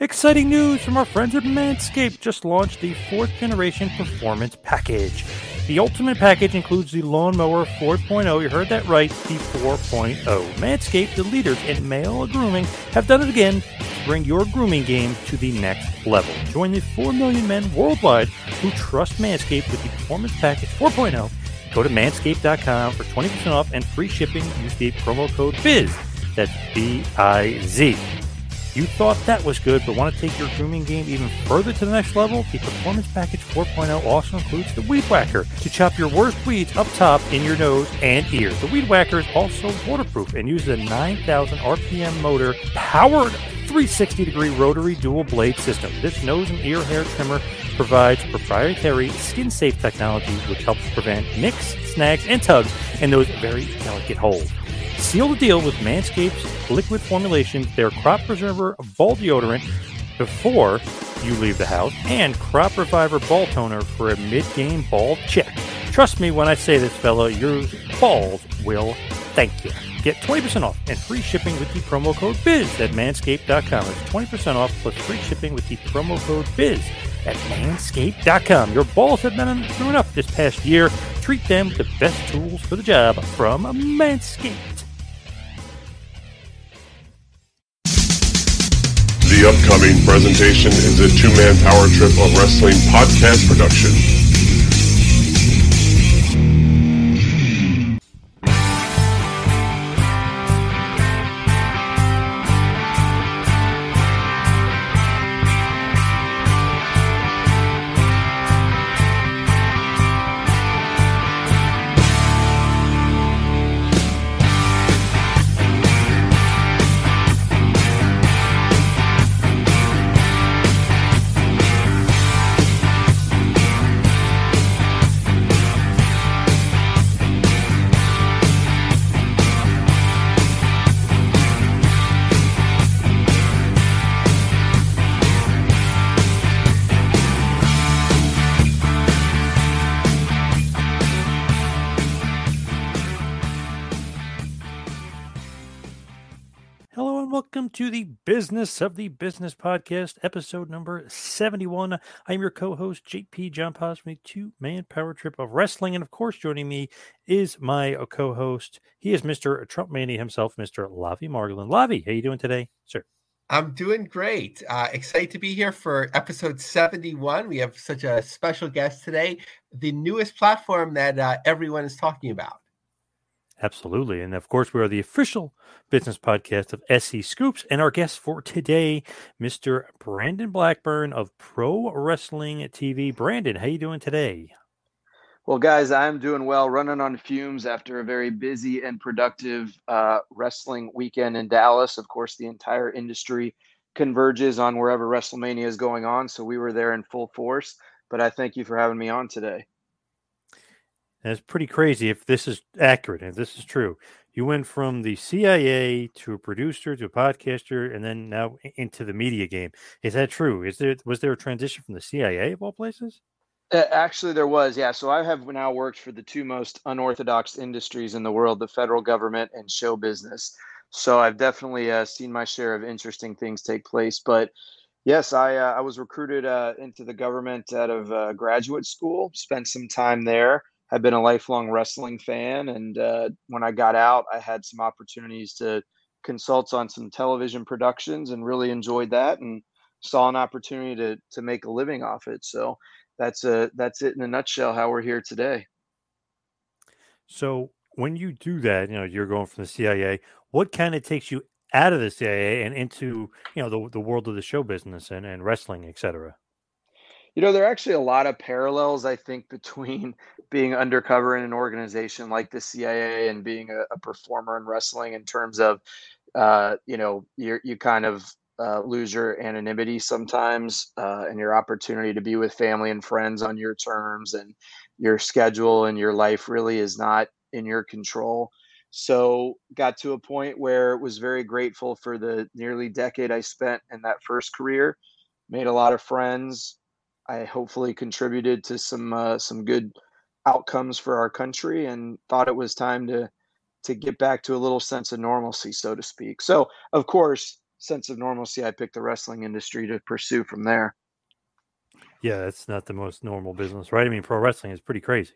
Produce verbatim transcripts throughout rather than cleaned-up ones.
Exciting news from our friends at Manscaped. Just launched the fourth generation Performance Package. The Ultimate Package includes the Lawnmower four point oh. You heard that right, the four point oh. Manscaped, the leaders in male grooming, have done it again to bring your grooming game to the next level. Join the four million men worldwide who trust Manscaped with the Performance Package four point oh. Go to manscaped dot com for twenty percent off and free shipping. Use the promo code BIZ. That's B I Z. You thought that was good, but want to take your grooming game even further to the next level? The Performance Package four point oh also includes the Weed Whacker to chop your worst weeds up top in your nose and ears. The Weed Whacker is also waterproof and uses a nine thousand R P M motor powered three hundred sixty degree rotary dual blade system. This nose and ear hair trimmer provides proprietary skin-safe technology which helps prevent nicks, snags, and tugs in those very delicate holes. Seal the deal with Manscaped's liquid formulation, their Crop Preserver Ball Deodorant before you leave the house, and Crop Reviver Ball Toner for a mid-game bald check. Trust me when I say this, fella, your balls will thank you. Get twenty percent off and free shipping with the promo code BIZ at manscaped dot com. It's twenty percent off plus free shipping with the promo code BIZ at manscaped dot com. Your balls have been through enough this past year. Treat them with the best tools for the job from Manscaped. The upcoming presentation is a two-man power trip of wrestling podcast production. To the Business of the Business Podcast, episode number seventy-one. I'm your co-host, J P John Posmy, two-man power trip of wrestling. And of course, joining me is my co-host. He is Mister Trump Mania himself, Mister Lavi Margolin. Lavi, how you doing today, sir? I'm doing great. Uh, excited to be here for episode seventy-one. We have such a special guest today, the newest platform that uh, everyone is talking about. Absolutely. And of course, we are the official business podcast of S E Scoops. And our guest for today, Mister Brandon Blackburn of Pro Wrestling T V. Brandon, how you doing today? Well, guys, I'm doing well, running on fumes after a very busy and productive uh, wrestling weekend in Dallas. Of course, the entire industry converges on wherever WrestleMania is going on. So we were there in full force. But I thank you for having me on today. And it's pretty crazy if this is accurate, if this is true. You went from the C I A to a producer to a podcaster, and then now into the media game. Is that true? Is there was there a transition from the C I A of all places? Uh, actually, there was, yeah. So I have now worked for the two most unorthodox industries in the world, the federal government and show business. So I've definitely uh, seen my share of interesting things take place. But yes, I uh, I was recruited uh, into the government out of uh, graduate school, spent some time there. I've been a lifelong wrestling fan, and uh, when I got out, I had some opportunities to consult on some television productions and really enjoyed that and saw an opportunity to to make a living off it. So that's a that's it in a nutshell how we're here today. So when you do that, you know, you're going from the C I A, what kind of takes you out of the C I A and into, you know, the the world of the show business and, and wrestling, et cetera? You know, there are actually a lot of parallels, I think, between being undercover in an organization like the C I A and being a, a performer in wrestling in terms of, uh, you know, you you kind of uh, lose your anonymity sometimes uh, and your opportunity to be with family and friends on your terms, and your schedule and your life really is not in your control. So got to a point where was very grateful for the nearly decade I spent in that first career, made a lot of friends. I hopefully contributed to some uh, some good outcomes for our country, and thought it was time to to get back to a little sense of normalcy, so to speak. So, of course, sense of normalcy, I picked the wrestling industry to pursue from there. Yeah, that's not the most normal business, right? I mean, pro wrestling is pretty crazy.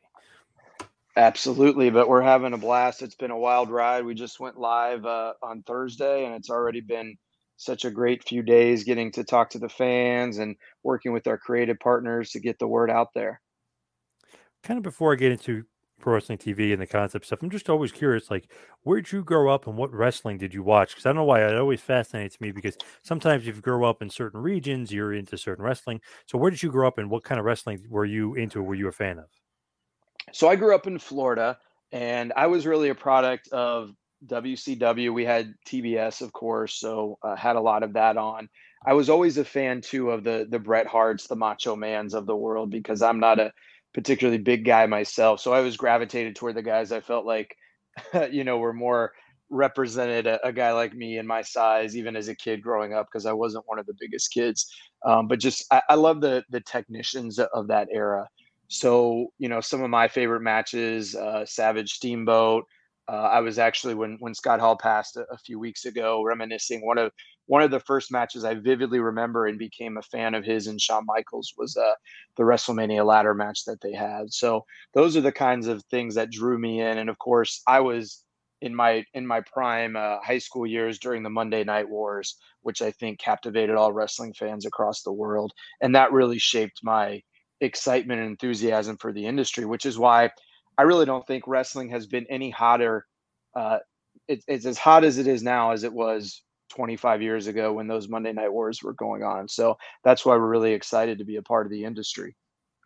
Absolutely, but we're having a blast. It's been a wild ride. We just went live uh, on Thursday, and it's already been such a great few days getting to talk to the fans and working with our creative partners to get the word out there. Kind of before I get into pro wrestling T V and the concept stuff, I'm just always curious, like, where'd you grow up and what wrestling did you watch? Because I don't know why, it always fascinates me because sometimes if you grow up in certain regions, you're into certain wrestling. So where did you grow up and what kind of wrestling were you into or were you a fan of? So I grew up in Florida, and I was really a product of W C W. We had T B S, of course, so uh, had a lot of that on. I was always a fan too of the the Bret Harts, the Macho Mans of the world, because I'm not a particularly big guy myself. So I was gravitated toward the guys I felt like, you know, were more represented a, a guy like me in my size, even as a kid growing up, because I wasn't one of the biggest kids. Um, but just I, I love the the technicians of that era. So, you know, some of my favorite matches, uh, Savage Steamboat. Uh, I was actually when when Scott Hall passed a, a few weeks ago, reminiscing one of one of the first matches I vividly remember and became a fan of his and Shawn Michaels was uh, the WrestleMania ladder match that they had. So those are the kinds of things that drew me in. And of course, I was in my in my prime uh, high school years during the Monday Night Wars, which I think captivated all wrestling fans across the world, and that really shaped my excitement and enthusiasm for the industry, which is why I really don't think wrestling has been any hotter. Uh, it, it's as hot as it is now as it was twenty-five years ago when those Monday Night Wars were going on. So that's why we're really excited to be a part of the industry.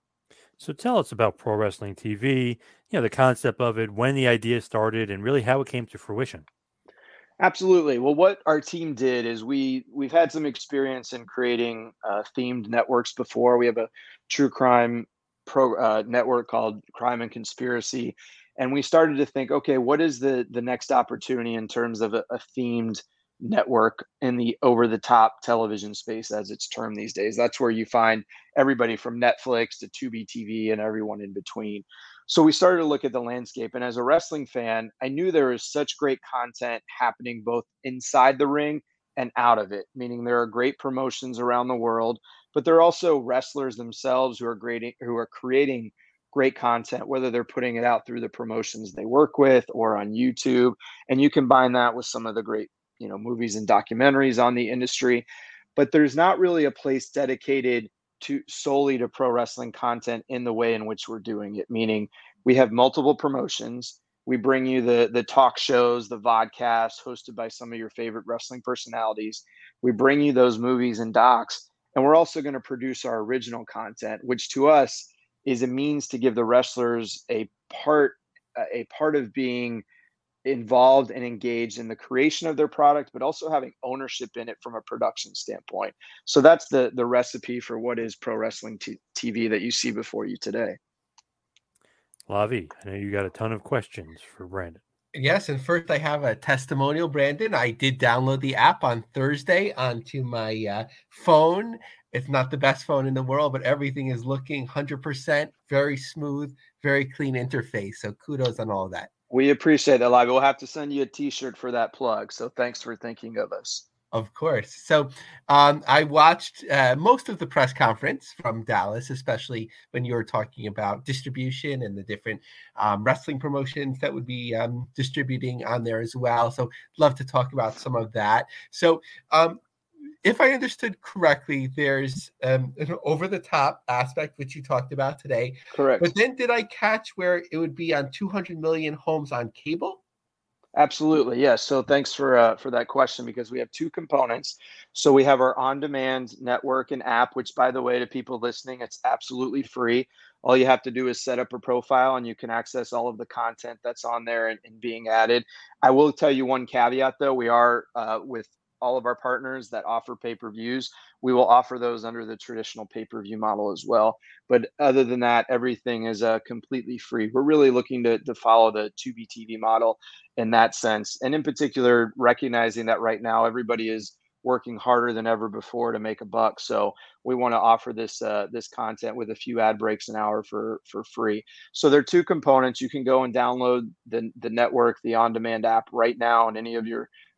So tell us about pro wrestling T V, you know, the concept of it, when the idea started, and really how it came to fruition. Absolutely. Well, what our team did is we we've had some experience in creating uh, themed networks before. We have a true crime pro uh, network called Crime and Conspiracy, and we started to think, okay, what is the the next opportunity in terms of a, a themed network in the over the top television space, as it's termed these days? That's where you find everybody from Netflix to Tubi T V and everyone in between. So we started to look at the landscape. And as a wrestling fan, I knew there was such great content happening both inside the ring and out of it, meaning there are great promotions around the world, but there are also wrestlers themselves who are great, who are creating great content, whether they're putting it out through the promotions they work with or on YouTube. And you combine that with some of the great, you know, movies and documentaries on the industry. But there's not really a place dedicated to solely to pro wrestling content in the way in which we're doing it, meaning we have multiple promotions. We bring you the the talk shows, the vodcasts hosted by some of your favorite wrestling personalities. We bring you those movies and docs, and we're also going to produce our original content, which to us is a means to give the wrestlers a part a part of being involved and engaged in the creation of their product, but also having ownership in it from a production standpoint. So that's the the recipe for what is pro wrestling t- TV that you see before you today. Lavi, I know you got a ton of questions for Brandon. Yes, and first I have a testimonial, Brandon. I did download the app on Thursday onto my uh, phone. It's not the best phone in the world, but everything is looking one hundred percent, very smooth, very clean interface. So kudos on all of that. We appreciate that, Live. We'll have to send you a T-shirt for that plug. So thanks for thinking of us. Of course. So um, I watched uh, most of the press conference from Dallas, especially when you were talking about distribution and the different um, wrestling promotions that would be um, distributing on there as well. So love to talk about some of that. So um, if I understood correctly, there's um, an over-the-top aspect, which you talked about today. Correct. But then did I catch where it would be on two hundred million homes on cable? Absolutely. Yes. So thanks for uh, for that question, because we have two components. So we have our on-demand network and app, which, by the way, to people listening, it's absolutely free. All you have to do is set up a profile and you can access all of the content that's on there and, and being added. I will tell you one caveat, though. We are uh, with all of our partners that offer pay-per-views. We will offer those under the traditional pay-per-view model as well. But other than that, everything is uh, completely free. We're really looking to, to follow the Tubi T V model in that sense. And in particular, recognizing that right now everybody is working harder than ever before to make a buck. So we want to offer this uh, this content with a few ad breaks an hour for for free. So there are two components. You can go and download the, the network, the on-demand app right now on any of your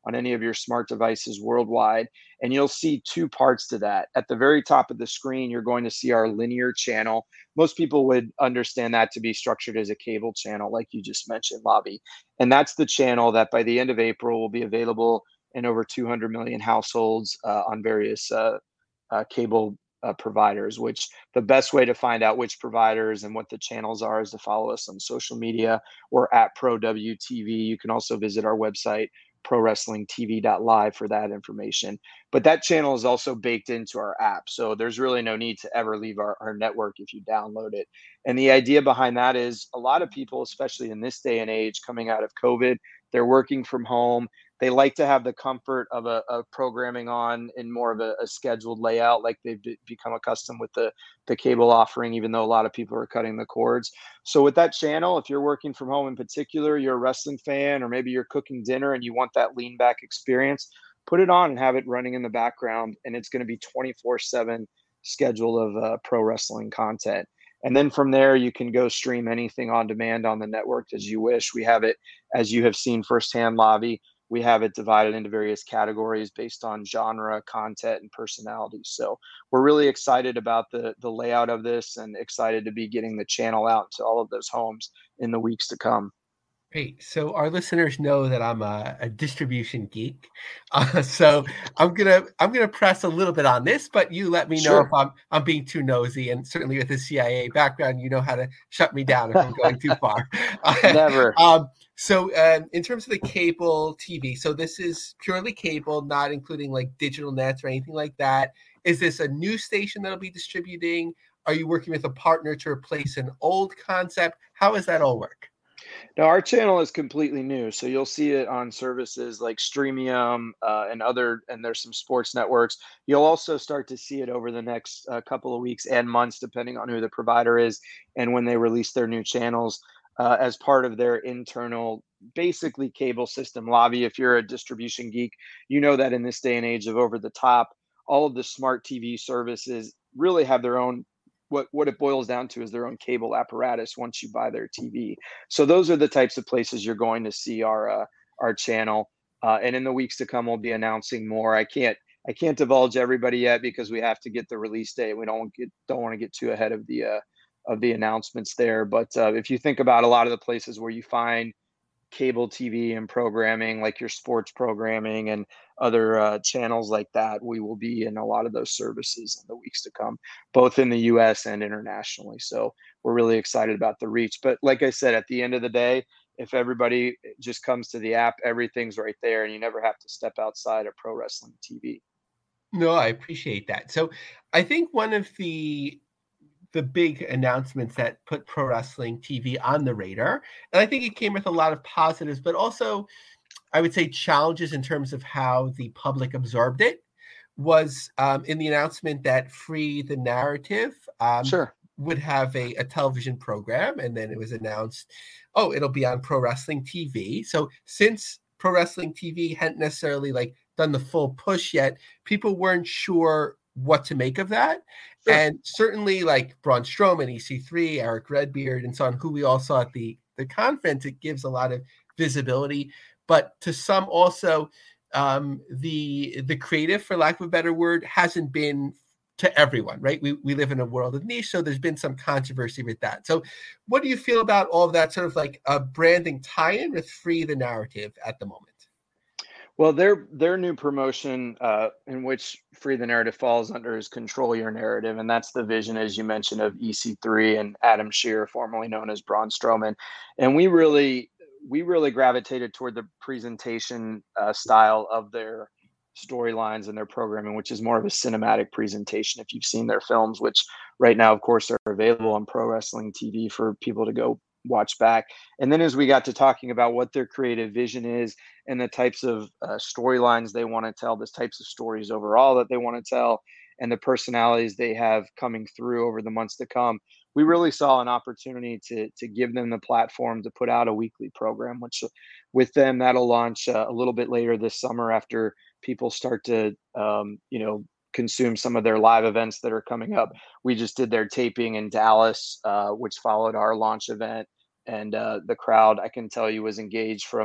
on any of your smart devices worldwide. And you'll see two parts to that. At the very top of the screen, you're going to see our linear channel. Most people would understand that to be structured as a cable channel, like you just mentioned, Lavi. And that's the channel that by the end of April will be available in over two hundred million households uh, on various uh, uh, cable uh, providers, which the best way to find out which providers and what the channels are is to follow us on social media or at Pro W T V. You can also visit our website, pro wrestling t v dot live, for that information. But that channel is also baked into our app. So there's really no need to ever leave our, our network if you download it. And the idea behind that is a lot of people, especially in this day and age coming out of COVID, they're working from home. They like to have the comfort of a, a programming on in more of a, a scheduled layout, like they've be, become accustomed with the, the cable offering, even though a lot of people are cutting the cords. So with that channel, if you're working from home in particular, you're a wrestling fan, or maybe you're cooking dinner and you want that lean back experience, put it on and have it running in the background. And it's going to be twenty-four seven schedule of uh, pro wrestling content. And then from there, you can go stream anything on demand on the network as you wish. We have it, as you have seen firsthand, Lavi, we have it divided into various categories based on genre, content, and personalities. So we're really excited about the, the layout of this and excited to be getting the channel out to all of those homes in the weeks to come. Great. So our listeners know that I'm a, a distribution geek. Uh, so I'm gonna I'm gonna press a little bit on this, but you let me know Sure. if I'm I'm being too nosy. And certainly with the C I A background, you know how to shut me down if I'm going too far. Never. um, so um, in terms of the cable T V, so this is purely cable, not including like digital nets or anything like that. Is this a new station that'll be distributing? Are you working with a partner to replace an old concept? How does that all work? Now, our channel is completely new, so you'll see it on services like Streamium uh, and other, and there's some sports networks. You'll also start to see it over the next uh, couple of weeks and months, depending on who the provider is and when they release their new channels uh, as part of their internal, basically cable system. Lavi, if you're a distribution geek, you know that in this day and age of over the top, all of the smart T V services really have their own. What, what it boils down to is their own cable apparatus once you buy their T V. So those are the types of places you're going to see our uh, our channel. Uh, and in the weeks to come, we'll be announcing more. I can't I can't divulge everybody yet because we have to get the release date. We don't get don't want to get too ahead of the uh, of the announcements there. But uh, if you think about a lot of the places where you find cable T V and programming, like your sports programming and other uh, channels like that, we will be in a lot of those services in the weeks to come, both in the U S and internationally. So we're really excited about the reach. But like I said, at the end of the day, if everybody just comes to the app, everything's right there and you never have to step outside of Pro Wrestling T V. No, I appreciate that. So I think one of the the big announcements that put Pro Wrestling T V on the radar, and I think it came with a lot of positives, but also I would say challenges in terms of how the public absorbed it, was um, in the announcement that Free the Narrative um, Sure. would have a, a television program. And then it was announced, oh, it'll be on Pro Wrestling T V. So since Pro Wrestling T V hadn't necessarily like done the full push yet, people weren't sure what to make of that. Sure. And certainly like Braun Strowman, E C three, Eric Redbeard, and so on, who we all saw at the, the conference, it gives a lot of visibility. But to some also, um, the the creative, for lack of a better word, hasn't been to everyone, right? We we live in a world of niche, so there's been some controversy with that. So what do you feel about all of that sort of like a branding tie-in with Free the Narrative at the moment? Well, their their new promotion, uh, in which Free the Narrative falls under, is Control Your Narrative, and that's the vision, as you mentioned, of E C three and Adam Shearer, formerly known as Braun Strowman. And we really we really gravitated toward the presentation uh, style of their storylines and their programming, which is more of a cinematic presentation. If you've seen their films, which right now, of course, are available on Pro Wrestling T V for people to go watch back. And then as we got to talking about what their creative vision is and the types of uh, storylines they want to tell, the types of stories overall that they want to tell, and the personalities they have coming through over the months to come, we really saw an opportunity to to give them the platform to put out a weekly program, which with them, that'll launch uh, a little bit later this summer after people start to, um, you know, consume some of their live events that are coming up. We just did their taping in Dallas, uh, which followed our launch event. And uh, the crowd, I can tell you, was engaged from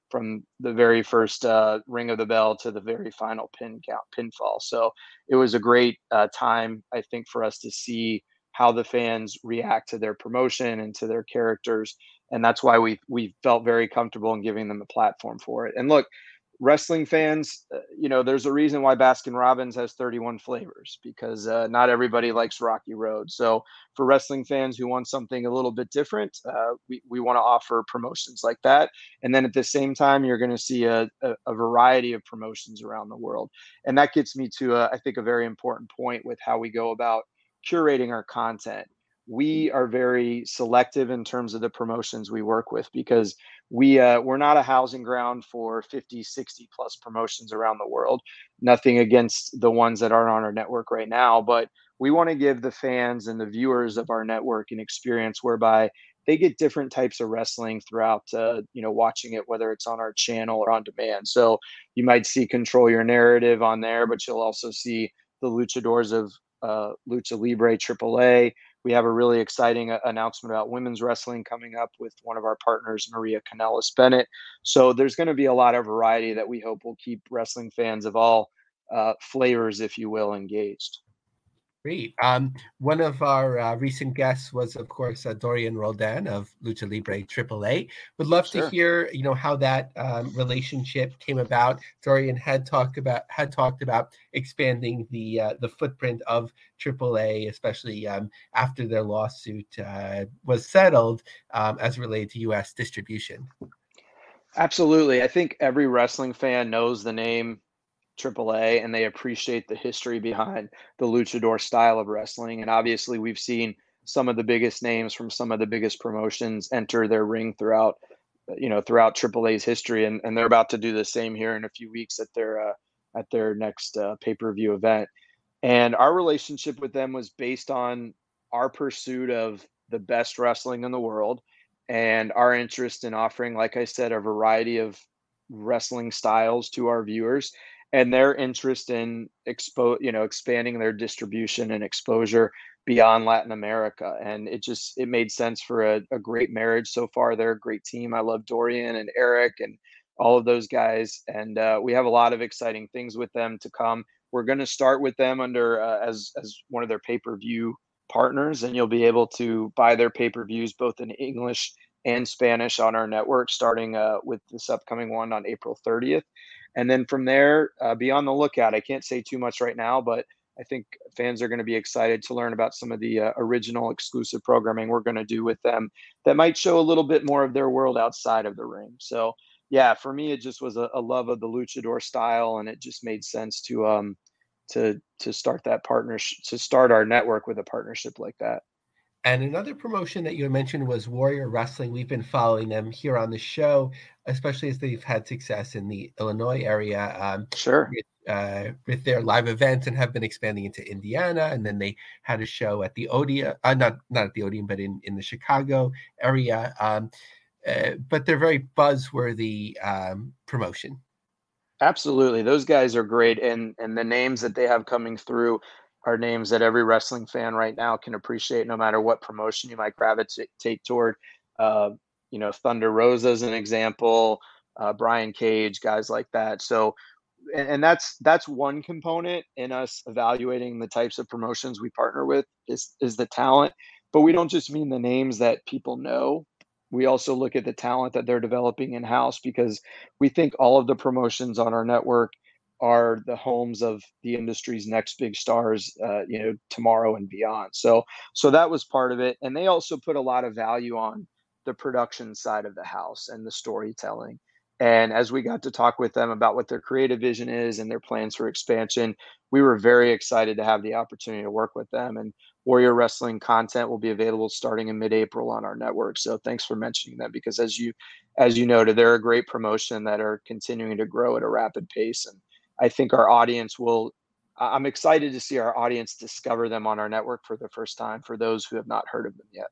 from the very first uh, ring of the bell to the very final pin count, pinfall. So it was a great uh, time, I think, for us to see how the fans react to their promotion and to their characters. And that's why we we felt very comfortable in giving them a platform for it. And look, wrestling fans, uh, you know, there's a reason why Baskin Robbins has thirty-one flavors, because uh, not everybody likes Rocky Road. So for wrestling fans who want something a little bit different, uh, we, we want to offer promotions like that. And then at the same time, you're going to see a, a, a variety of promotions around the world. And that gets me to, a, I think, a very important point with how we go about curating our content. We are very selective in terms of the promotions we work with, because we uh, we're not a housing ground for fifty, sixty plus promotions around the world. Nothing against the ones that aren't on our network right now, but we want to give the fans and the viewers of our network an experience whereby they get different types of wrestling throughout, uh, you know, watching it, whether it's on our channel or on demand. So you might see Control Your Narrative on there, but you'll also see the luchadors of uh, Lucha Libre triple A. We have a really exciting uh, announcement about women's wrestling coming up with one of our partners, Maria Kanellis Bennett. So there's going to be a lot of variety that we hope will keep wrestling fans of all uh, flavors, if you will, engaged. Great. Um, one of our uh, recent guests was, of course, uh, Dorian Roldan of Lucha Libre triple A. Would love sure. to hear, you know, how that um, relationship came about. Dorian had talked about had talked about expanding the uh, the footprint of triple A, especially um, after their lawsuit uh, was settled um, as related to U S distribution. Absolutely. I think every wrestling fan knows the name triple A, and they appreciate the history behind the luchador style of wrestling. And obviously we've seen some of the biggest names from some of the biggest promotions enter their ring throughout, you know, throughout triple A's history. And, and they're about to do the same here in a few weeks at their, uh, at their next uh, pay-per-view event. And our relationship with them was based on our pursuit of the best wrestling in the world and our interest in offering, like I said, a variety of wrestling styles to our viewers, and their interest in expo, you know, expanding their distribution and exposure beyond Latin America. And it just, it made sense for a, a great marriage so far. They're a great team. I love Dorian and Eric and all of those guys. And uh, we have a lot of exciting things with them to come. We're going to start with them under uh, as, as one of their pay-per-view partners, and you'll be able to buy their pay-per-views both in English and Spanish on our network, starting uh, with this upcoming one on April thirtieth. And then from there, uh, be on the lookout. I can't say too much right now, but I think fans are going to be excited to learn about some of the uh, original exclusive programming we're going to do with them that might show a little bit more of their world outside of the ring. So yeah, for me, it just was a, a love of the luchador style, and it just made sense to um to to start that partnership, to start our network with a partnership like that. And another promotion that you had mentioned was Warrior Wrestling. We've been following them here on the show, especially as they've had success in the Illinois area. Um, sure. With, uh, with their live events, and have been expanding into Indiana. And then they had a show at the Odeon, uh, not not at the Odeon, but in, in the Chicago area. Um, uh, but they're very buzzworthy um, promotion. Absolutely. Those guys are great. And, and the names that they have coming through are names that every wrestling fan right now can appreciate, no matter what promotion you might gravitate toward. Uh, you know, Thunder Rosa is an example, uh, Brian Cage, guys like that. So, and, and that's that's one component in us evaluating the types of promotions we partner with is is the talent. But we don't just mean the names that people know. We also look at the talent that they're developing in-house, because we think all of the promotions on our network are the homes of the industry's next big stars, uh, you know, tomorrow and beyond. So, so that was part of it. And they also put a lot of value on the production side of the house and the storytelling. And as we got to talk with them about what their creative vision is and their plans for expansion, we were very excited to have the opportunity to work with them. And Warrior Wrestling content will be available starting in mid-April on our network. So thanks for mentioning that, because as you, as you noted, they're a great promotion that are continuing to grow at a rapid pace. And I think our audience will, I'm excited to see our audience discover them on our network for the first time, for those who have not heard of them yet.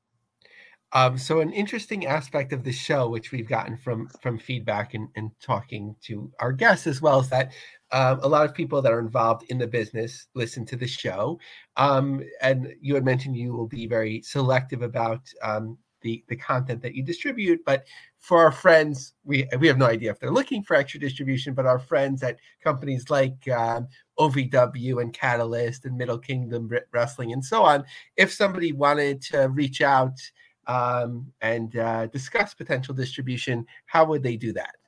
Um, so an interesting aspect of the show, which we've gotten from from feedback and, and talking to our guests as well, is that um, a lot of people that are involved in the business listen to the show. Um, and you had mentioned you will be very selective about um, the the content that you distribute. But for our friends, we we have no idea if they're looking for extra distribution, but our friends at companies like um, O V W and Catalyst and Middle Kingdom Wrestling and so on, if somebody wanted to reach out um, and uh, discuss potential distribution, how would they do that?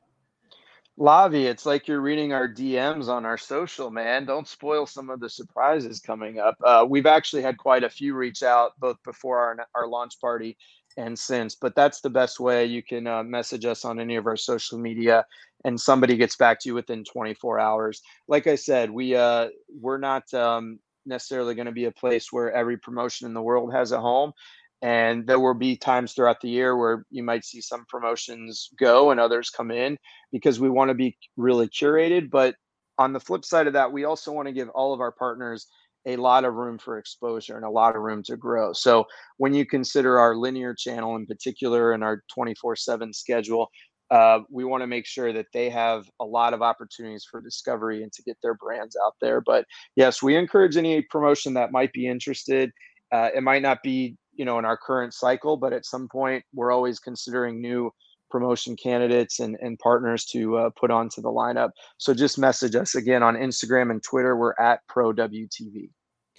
Lavi, it's like you're reading our D Ms on our social, man. Don't spoil some of the surprises coming up. Uh, we've actually had quite a few reach out both before our, our launch party and since, but that's the best way. You can uh, message us on any of our social media and somebody gets back to you within twenty-four hours. Like I said, we, uh, we're not um, necessarily going to be a place where every promotion in the world has a home. And there will be times throughout the year where you might see some promotions go and others come in because we want to be really curated. But on the flip side of that, we also want to give all of our partners a lot of room for exposure and a lot of room to grow. So when you consider our linear channel in particular and our twenty-four seven schedule, uh, we want to make sure that they have a lot of opportunities for discovery and to get their brands out there. But yes, we encourage any promotion that might be interested. Uh, it might not be, you know, in our current cycle, but at some point we're always considering new promotion candidates and, and partners to uh, put onto the lineup. So just message us again on Instagram and Twitter. We're at Pro W T V.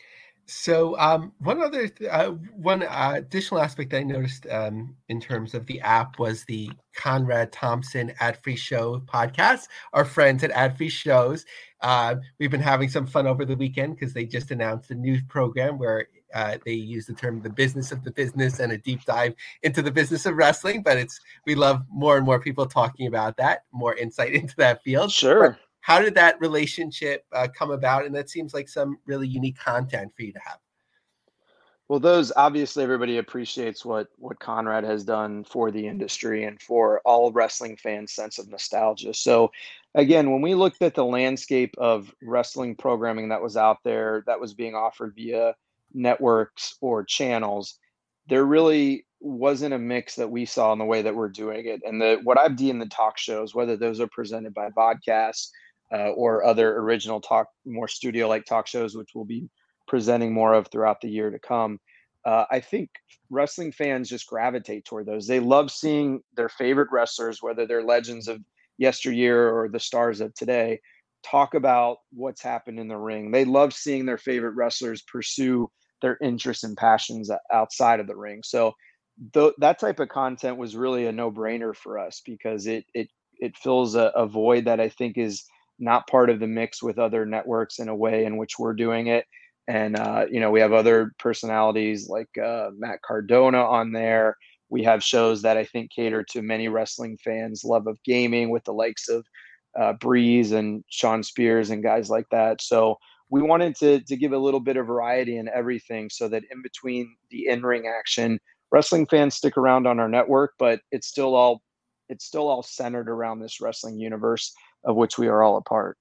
So um, one other, th- uh, one uh, additional aspect I noticed um, in terms of the app was the Conrad Thompson Ad Free Show podcast. Our friends at Ad Free Shows, uh, we've been having some fun over the weekend because they just announced a new program where uh, they use the term "the business of the business" and a deep dive into the business of wrestling. But it's we love more and more people talking about that, more insight into that field. Sure. But how did that relationship uh, come about? And that seems like some really unique content for you to have. Well, those obviously everybody appreciates what what Conrad has done for the industry and for all wrestling fans' sense of nostalgia. So again, when we looked at the landscape of wrestling programming that was out there, that was being offered via networks or channels, there really wasn't a mix that we saw in the way that we're doing it. And the what I've deemed the talk shows, whether those are presented by podcasts uh, or other original talk, more studio-like talk shows, which we'll be presenting more of throughout the year to come. Uh, I think wrestling fans just gravitate toward those. They love seeing their favorite wrestlers, whether they're legends of yesteryear or the stars of today, talk about what's happened in the ring. They love seeing their favorite wrestlers pursue their interests and passions outside of the ring. So th- that type of content was really a no-brainer for us because it it it fills a, a void that I think is not part of the mix with other networks in a way in which we're doing it. And, uh, you know, we have other personalities like uh, Matt Cardona on there. We have shows that I think cater to many wrestling fans' love of gaming with the likes of uh, Breeze and Sean Spears and guys like that. So we wanted to, to give a little bit of variety in everything so that in between the in-ring action, wrestling fans stick around on our network, but it's still all it's still all centered around this wrestling universe of which we are all a part.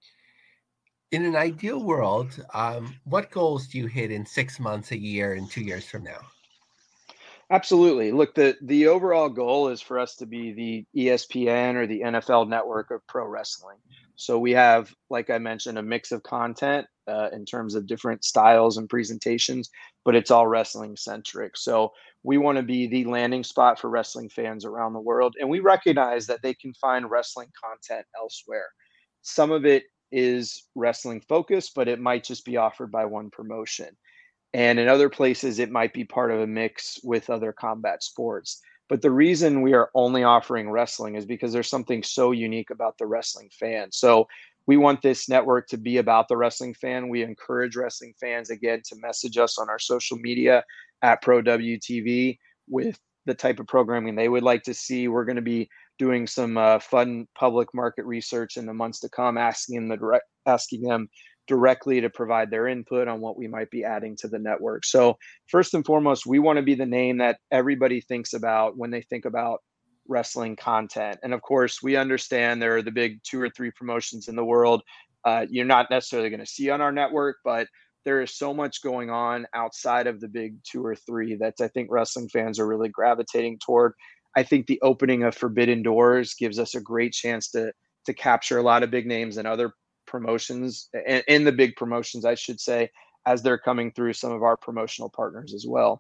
In an ideal world, um, what goals do you hit in six months, a year, and two years from now? Absolutely. Look, the the overall goal is for us to be the E S P N or the N F L network of pro wrestling. So we have, like I mentioned, a mix of content uh, in terms of different styles and presentations, but it's all wrestling centric. So we want to be the landing spot for wrestling fans around the world. And we recognize that they can find wrestling content elsewhere. Some of it is wrestling focused, but it might just be offered by one promotion. And in other places, it might be part of a mix with other combat sports. But the reason we are only offering wrestling is because there's something so unique about the wrestling fan. So we want this network to be about the wrestling fan. We encourage wrestling fans, again, to message us on our social media at Pro W T V with the type of programming they would like to see. We're going to be doing some uh, fun public market research in the months to come, asking them, the direct, asking them directly to provide their input on what we might be adding to the network. So first and foremost, we want to be the name that everybody thinks about when they think about wrestling content. And of course, we understand there are the big two or three promotions in the world uh, you're not necessarily going to see on our network, but there is so much going on outside of the big two or three that I think wrestling fans are really gravitating toward. I think the opening of Forbidden Doors gives us a great chance to to capture a lot of big names and other promotions, and in the big promotions, I should say, as they're coming through some of our promotional partners as well.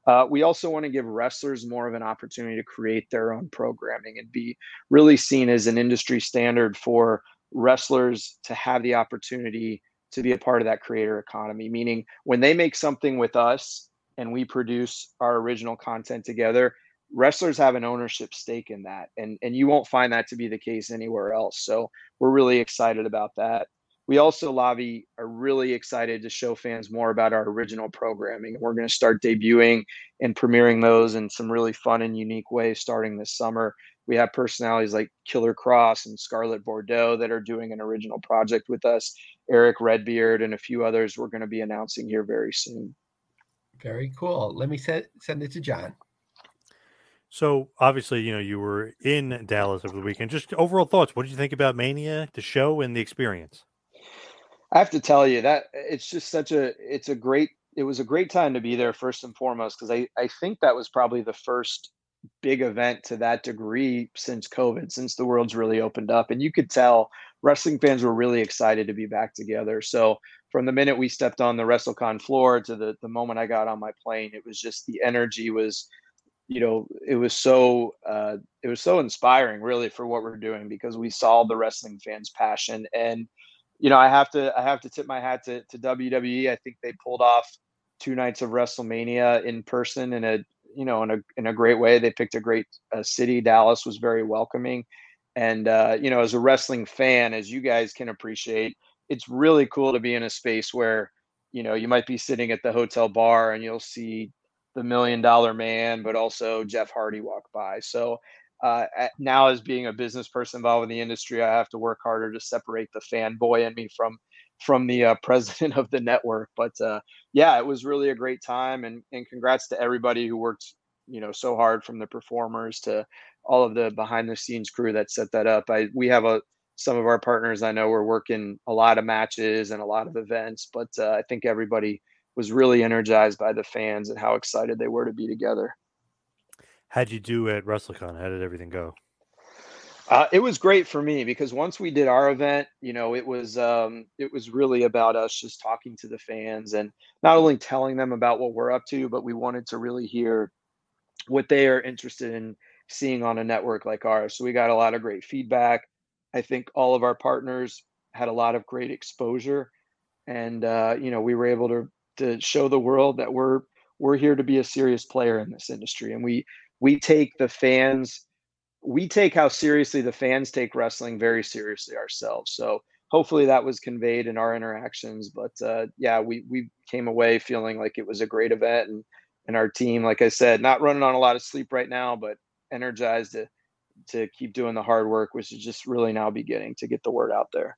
Uh, we also want to give wrestlers more of an opportunity to create their own programming and be really seen as an industry standard for wrestlers to have the opportunity to be a part of that creator economy. Meaning when they make something with us and we produce our original content together, wrestlers have an ownership stake in that. And, and you won't find that to be the case anywhere else. So we're really excited about that. We also, Lavi, are really excited to show fans more about our original programming. We're going to start debuting and premiering those in some really fun and unique ways starting this summer. We have personalities like Killer Cross and Scarlett Bordeaux that are doing an original project with us, Eric Redbeard, and a few others we're going to be announcing here very soon. Very cool. Let me send, send it to John. So obviously, you know, you were in Dallas over the weekend. Just overall thoughts. What did you think about Mania, the show, and the experience? I have to tell you that it's just such a, it's a great, it was a great time to be there first and foremost, because I, I think that was probably the first big event to that degree since COVID, since the world's really opened up. And you could tell wrestling fans were really excited to be back together. So from the minute we stepped on the WrestleCon floor to the, the moment I got on my plane, it was just the energy was, you know, it was so, uh, it was so inspiring really for what we're doing, because we saw the wrestling fans' passion. And you know, I have to I have to tip my hat to, to W W E. I think they pulled off two nights of WrestleMania in person in a you know in a in a great way. They picked a great uh, city. Dallas was very welcoming, and uh, you know, as a wrestling fan, as you guys can appreciate, it's really cool to be in a space where you know you might be sitting at the hotel bar and you'll see the Million Dollar Man, but also Jeff Hardy walk by. So. Uh, now, as being a business person involved in the industry, I have to work harder to separate the fanboy in me from from the uh, president of the network. But uh, yeah, it was really a great time, and and congrats to everybody who worked, you know, so hard, from the performers to all of the behind the scenes crew that set that up. I we have a some of our partners I know were working a lot of matches and a lot of events, but uh, I think everybody was really energized by the fans and how excited they were to be together. How'd you do at WrestleCon? How did everything go? Uh, it was great for me, because once we did our event, you know, it was um, it was really about us just talking to the fans and not only telling them about what we're up to, but we wanted to really hear what they are interested in seeing on a network like ours. So we got a lot of great feedback. I think all of our partners had a lot of great exposure, and uh, you know, we were able to to show the world that we're we're here to be a serious player in this industry, and we. We take the fans, we take how seriously the fans take wrestling very seriously ourselves. So hopefully that was conveyed in our interactions. But uh, yeah, we we came away feeling like it was a great event, and and our team, like I said, not running on a lot of sleep right now, but energized to to keep doing the hard work, which is just really now beginning to get the word out there.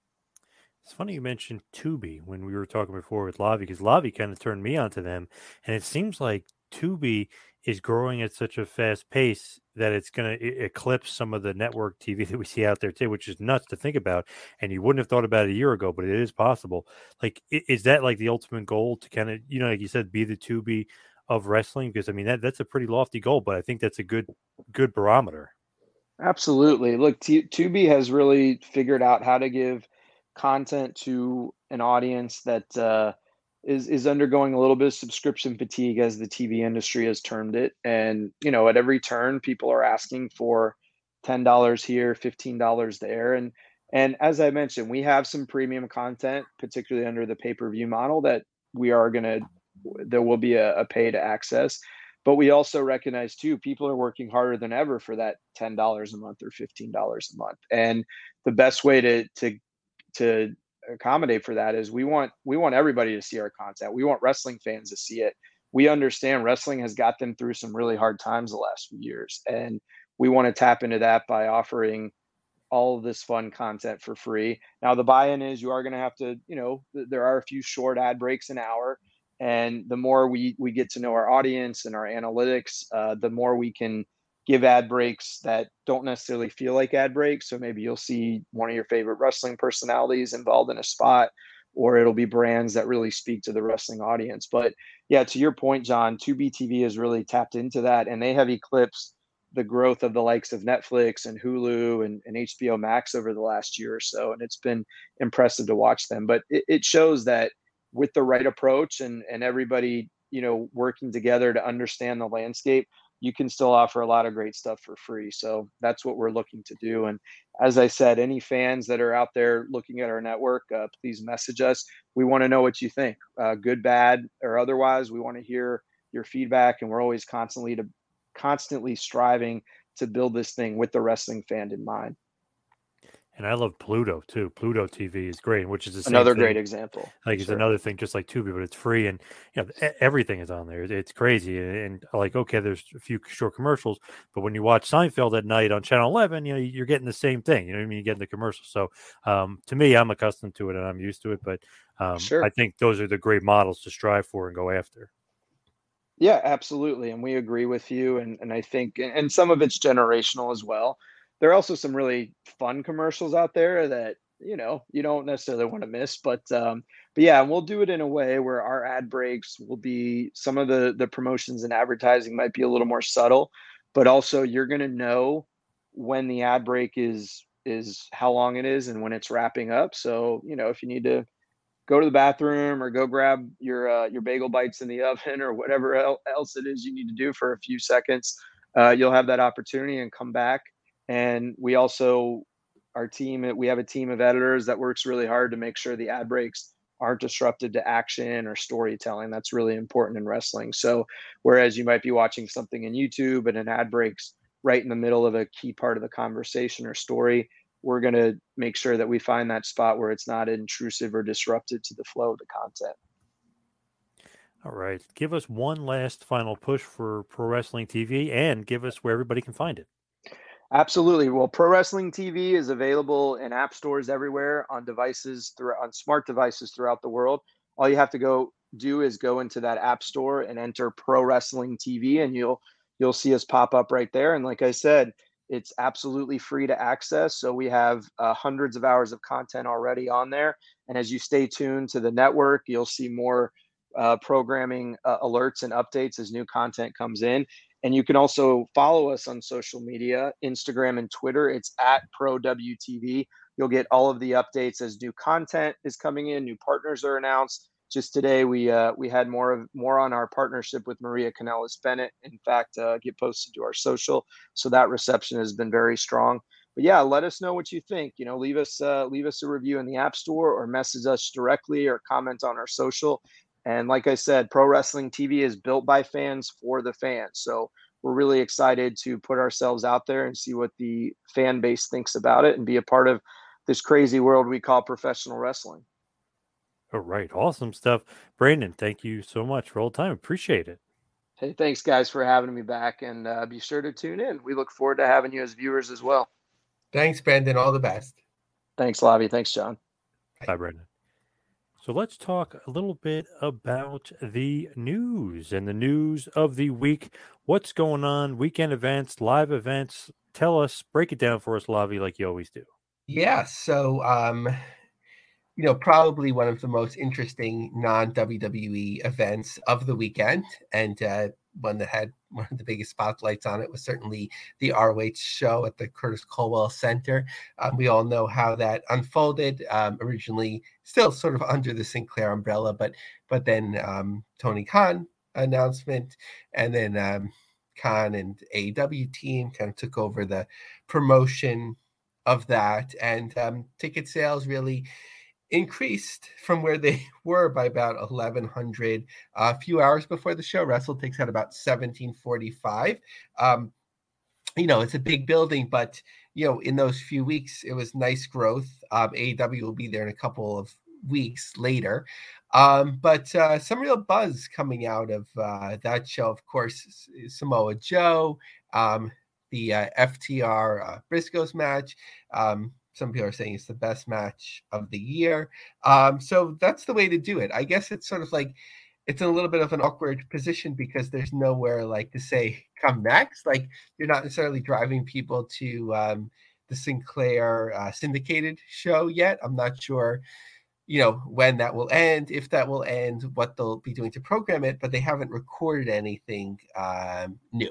It's funny you mentioned Tubi when we were talking before with Lavi, because Lavi kind of turned me onto them, and it seems like Tubi is growing at such a fast pace that it's going to eclipse some of the network T V that we see out there too, which is nuts to think about. And you wouldn't have thought about it a year ago, but it is possible. Like, is that like the ultimate goal to kind of, you know, like you said, be the Tubi of wrestling? Because I mean, that that's a pretty lofty goal, but I think that's a good, good barometer. Absolutely. Look, T- Tubi has really figured out how to give content to an audience that, uh, is is undergoing a little bit of subscription fatigue, as the T V industry has termed it. And, you know, at every turn, people are asking for ten dollars here, fifteen dollars there. And and as I mentioned, we have some premium content, particularly under the pay-per-view model, that we are going to, there will be a, a pay to access. But we also recognize too, people are working harder than ever for that ten dollars a month or fifteen dollars a month. And the best way to to to accommodate for that is we want we want everybody to see our content. We want wrestling fans to see it. We understand wrestling has got them through some really hard times the last few years, and we want to tap into that by offering all of this fun content for free. Now the buy-in is you are going to have to, you know, there are a few short ad breaks an hour, and the more we we get to know our audience and our analytics, uh, the more we can give ad breaks that don't necessarily feel like ad breaks. So maybe you'll see one of your favorite wrestling personalities involved in a spot, or it'll be brands that really speak to the wrestling audience. But yeah, to your point, John, Tubi T V has really tapped into that, and they have eclipsed the growth of the likes of Netflix and Hulu and, and H B O Max over the last year or so. And it's been impressive to watch them. But it, it shows that with the right approach and, and everybody you know, working together to understand the landscape, you can still offer a lot of great stuff for free. So that's what we're looking to do. And as I said, any fans that are out there looking at our network, uh, please message us. We want to know what you think, uh, good, bad, or otherwise. We want to hear your feedback, and we're always constantly to constantly striving to build this thing with the wrestling fan in mind. And I love Pluto too. Pluto T V is great, which is the same Another thing. great example. Like it's Sure. another thing, just like Tubi, but it's free, and you know e- everything is on there. It's crazy, and, and like okay, there's a few short commercials, but when you watch Seinfeld at night on Channel eleven, you know you're getting the same thing. You know what I mean? You're getting the commercials. So um, to me, I'm accustomed to it and I'm used to it. But um, Sure. I think those are the great models to strive for and go after. Yeah, absolutely. And we agree with you. And and I think, and some of it's generational as well. There are also some really fun commercials out there that, you know, you don't necessarily want to miss. But um, but yeah, we'll do it in a way where our ad breaks will be, some of the the promotions and advertising might be a little more subtle, but also you're gonna know when the ad break is is how long it is and when it's wrapping up. So, you know, if you need to go to the bathroom or go grab your uh, your bagel bites in the oven or whatever el- else it is you need to do for a few seconds, uh, you'll have that opportunity and come back. And we also, our team, we have a team of editors that works really hard to make sure the ad breaks aren't disrupted to action or storytelling. That's really important in wrestling. So whereas you might be watching something in YouTube and an ad breaks right in the middle of a key part of the conversation or story, we're going to make sure that we find that spot where it's not intrusive or disruptive to the flow of the content. All right, give us one last final push for Pro Wrestling T V, and give us where everybody can find it. Absolutely. Well, Pro Wrestling T V is available in app stores everywhere, on devices through on smart devices throughout the world. All you have to go do is go into that app store and enter Pro Wrestling T V, and you'll you'll see us pop up right there. And like I said, it's absolutely free to access. So we have uh, hundreds of hours of content already on there. And as you stay tuned to the network, you'll see more uh, programming uh, alerts and updates as new content comes in. And you can also follow us on social media, Instagram and Twitter. It's at Pro W T V. You'll get all of the updates as new content is coming in, new partners are announced. Just today, we uh, we had more of more on our partnership with Maria Kanellis Bennett. In fact, uh, get posted to our social, so that reception has been very strong. But yeah, let us know what you think. You know, leave us uh, leave us a review in the App Store or message us directly or comment on our social. And like I said, Pro Wrestling T V is built by fans for the fans. So we're really excited to put ourselves out there and see what the fan base thinks about it and be a part of this crazy world we call professional wrestling. All right, awesome stuff. Brandon, thank you so much for all the time. Appreciate it. Hey, thanks guys for having me back, and uh, be sure to tune in. We look forward to having you as viewers as well. Thanks, Brandon. All the best. Thanks, Lavi. Thanks, John. Bye, Brandon. So let's talk a little bit about the news and the news of the week. What's going on? Weekend events, live events. Tell us, break it down for us, Lavi, like you always do. Yeah. So, um, you know, probably one of the most interesting non-W W E events of the weekend, and uh, one that had one of the biggest spotlights on it was certainly the R O H show at the Curtis Colwell Center. Um, we all know how that unfolded. Um, originally, still sort of under the Sinclair umbrella, but but then um, Tony Khan announcement, and then um, Khan and A E W team kind of took over the promotion of that, and um, ticket sales really increased from where they were by about eleven hundred uh, a few hours before the show. WrestleTix had about seventeen forty-five. Um, you know, it's a big building, but, you know, in those few weeks, it was nice growth. Um, A E W will be there in a couple of weeks later. Um, but uh, some real buzz coming out of uh, that show, of course, Samoa Joe, um, the uh, F T R uh, Briscoes match. Um, Some people are saying it's the best match of the year. Um, so that's the way to do it. I guess it's sort of like, it's in a little bit of an awkward position because there's nowhere like to say, come next. Like, you're not necessarily driving people to um, the Sinclair uh, syndicated show yet. I'm not sure, you know, when that will end, if that will end, what they'll be doing to program it, but they haven't recorded anything um, new.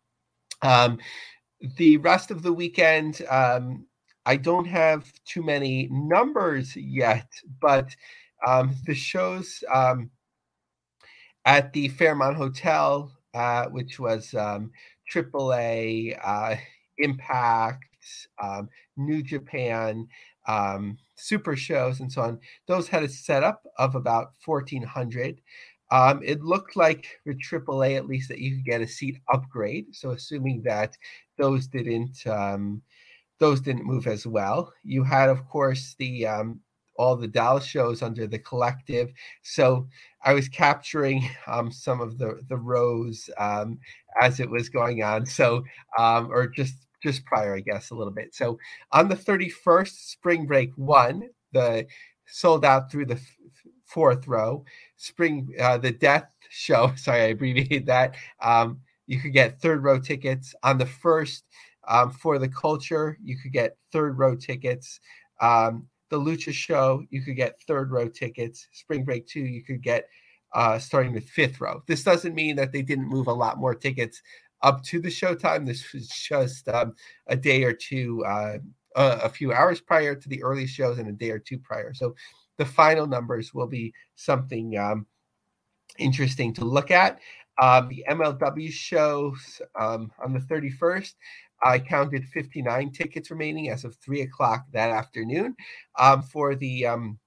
Um, the rest of the weekend, um, I don't have too many numbers yet, but um, the shows um, at the Fairmont Hotel, uh, which was um, triple A, uh, Impact, um, New Japan, um, Super Shows, and so on. Those had a setup of about fourteen hundred. Um, it looked like with triple A, at least, that you could get a seat upgrade. So assuming that those didn't um, those didn't move as well. You had, of course, the um, all the Dallas shows under the Collective. So I was capturing um, some of the the rows um, as it was going on. So um, or just just prior, I guess, a little bit. So on the thirty-first, Spring Break one, the sold out through the f- fourth row. Spring uh, the Death Show. Sorry, I abbreviated that. Um, you could get third row tickets on the first. Um, for the Culture, you could get third row tickets. Um, the Lucha Show, you could get third row tickets. Spring Break two, you could get uh, starting with fifth row. This doesn't mean that they didn't move a lot more tickets up to the showtime. This was just um, a day or two, uh, a, a few hours prior to the early shows and a day or two prior. So the final numbers will be something um, interesting to look at. Um, the M L W shows um, on the thirty-first, I counted fifty-nine tickets remaining as of three o'clock that afternoon. Um, for the, um,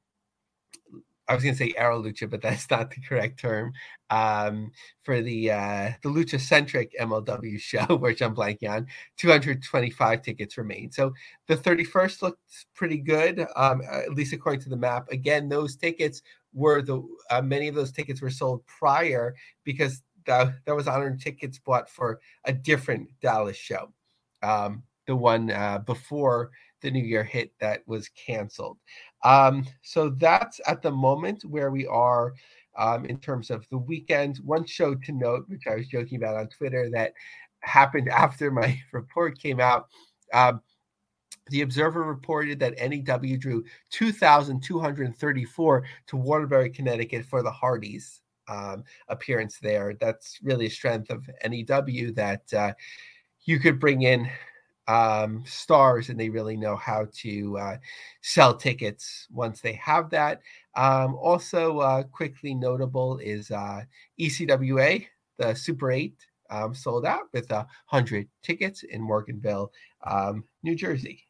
I was going to say Aero Lucha, but that's not the correct term. Um, for the uh, the Lucha-centric M L W show, which I'm blanking on, two hundred twenty-five tickets remain. So the thirty-first looked pretty good, um, at least according to the map. Again, those tickets were the uh, many of those tickets were sold prior because that, that was on tickets bought for a different Dallas show. Um, the one uh, before the New Year hit that was canceled. Um, so that's at the moment where we are um, in terms of the weekend. One show to note, which I was joking about on Twitter, that happened after my report came out. Um, the Observer reported that N E W drew two thousand two hundred thirty-four to Waterbury, Connecticut for the Hardys um, appearance there. That's really a strength of N E W that uh, you could bring in um, stars and they really know how to uh, sell tickets once they have that. Um, also uh, quickly notable is uh, E C W A, the Super eight, um, sold out with one hundred tickets in Morganville, um, New Jersey.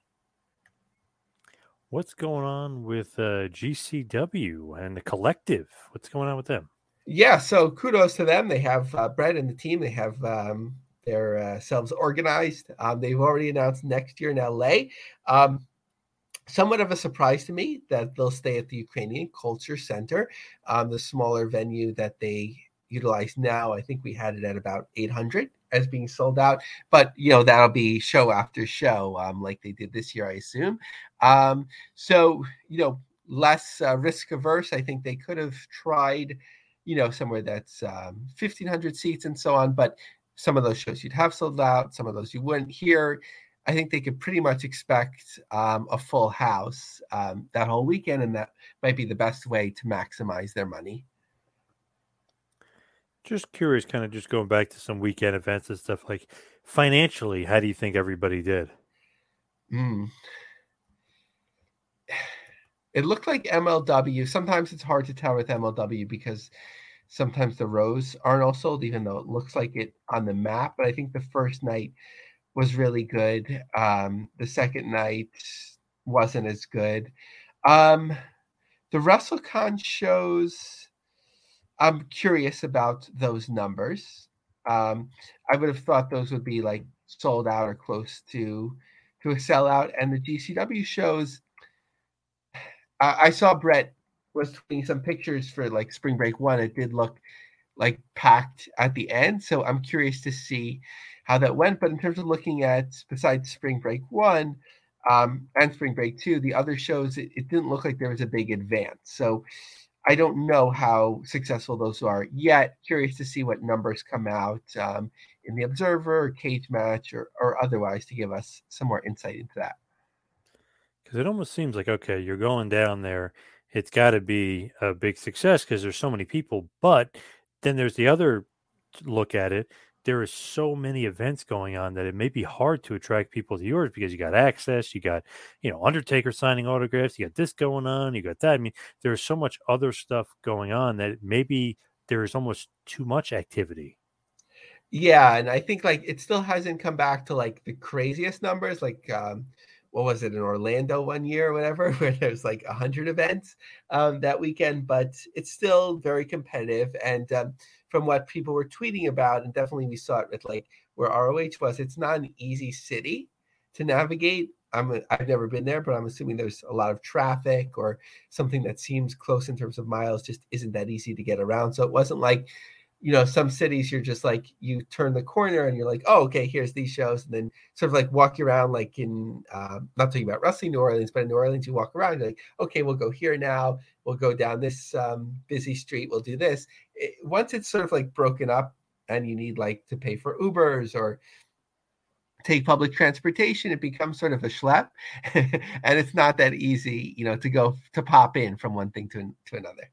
What's going on with uh, G C W and the Collective? What's going on with them? Yeah, so kudos to them. They have uh, Brett and the team. They have um, their uh, selves organized. Um, they've already announced next year in L A. Um, somewhat of a surprise to me that they'll stay at the Ukrainian Culture Center, um, the smaller venue that they utilize now. I think we had it at about eight hundred as being sold out, but you know, that'll be show after show, um, like they did this year, I assume. Um, so, you know, less uh, risk averse. I think they could have tried, you know, somewhere that's um, fifteen hundred seats and so on, but some of those shows you'd have sold out, some of those you wouldn't. Here, I think they could pretty much expect um, a full house um, that whole weekend, and that might be the best way to maximize their money. Just curious, kind of just going back to some weekend events and stuff, like financially, how do you think everybody did? Mm. It looked like M L W. Sometimes it's hard to tell with M L W because sometimes the rows aren't all sold, even though it looks like it on the map. But I think the first night was really good. Um, the second night wasn't as good. Um, the WrestleCon shows, I'm curious about those numbers. Um, I would have thought those would be like sold out or close to to a sellout. And the G C W shows, I, I saw Brett was tweeting some pictures for like Spring Break one. It did look like packed at the end. So I'm curious to see how that went. But in terms of looking at, besides Spring Break one um, and Spring Break two, the other shows, it, it didn't look like there was a big advance. So I don't know how successful those are yet. Curious to see what numbers come out um, in the Observer or Cage Match or, or otherwise to give us some more insight into that. Because it almost seems like, okay, you're going down there. It's got to be a big success because there's so many people. But then there's the other look at it. There are so many events going on that it may be hard to attract people to yours because you got Access, you got, you know, Undertaker signing autographs, you got this going on, you got that. I mean, there's so much other stuff going on that maybe there's almost too much activity. Yeah, and I think like it still hasn't come back to like the craziest numbers. Like, um, what was it in Orlando one year or whatever, where there's like a hundred events um, that weekend, but it's still very competitive. And um, from what people were tweeting about, and definitely we saw it with like where R O H was, it's not an easy city to navigate. I'm a, I've never been there, but I'm assuming there's a lot of traffic or something that seems close in terms of miles just isn't that easy to get around. So it wasn't like, you know, some cities you're just like, you turn the corner and you're like, oh, okay, here's these shows. And then sort of like walk around like in, uh, not talking about wrestling New Orleans, but in New Orleans, you walk around, you're like, okay, we'll go here now. We'll go down this um, busy street. We'll do this. It, once it's sort of like broken up and you need like to pay for Ubers or take public transportation, it becomes sort of a schlep. And it's not that easy, you know, to go to pop in from one thing to, to another.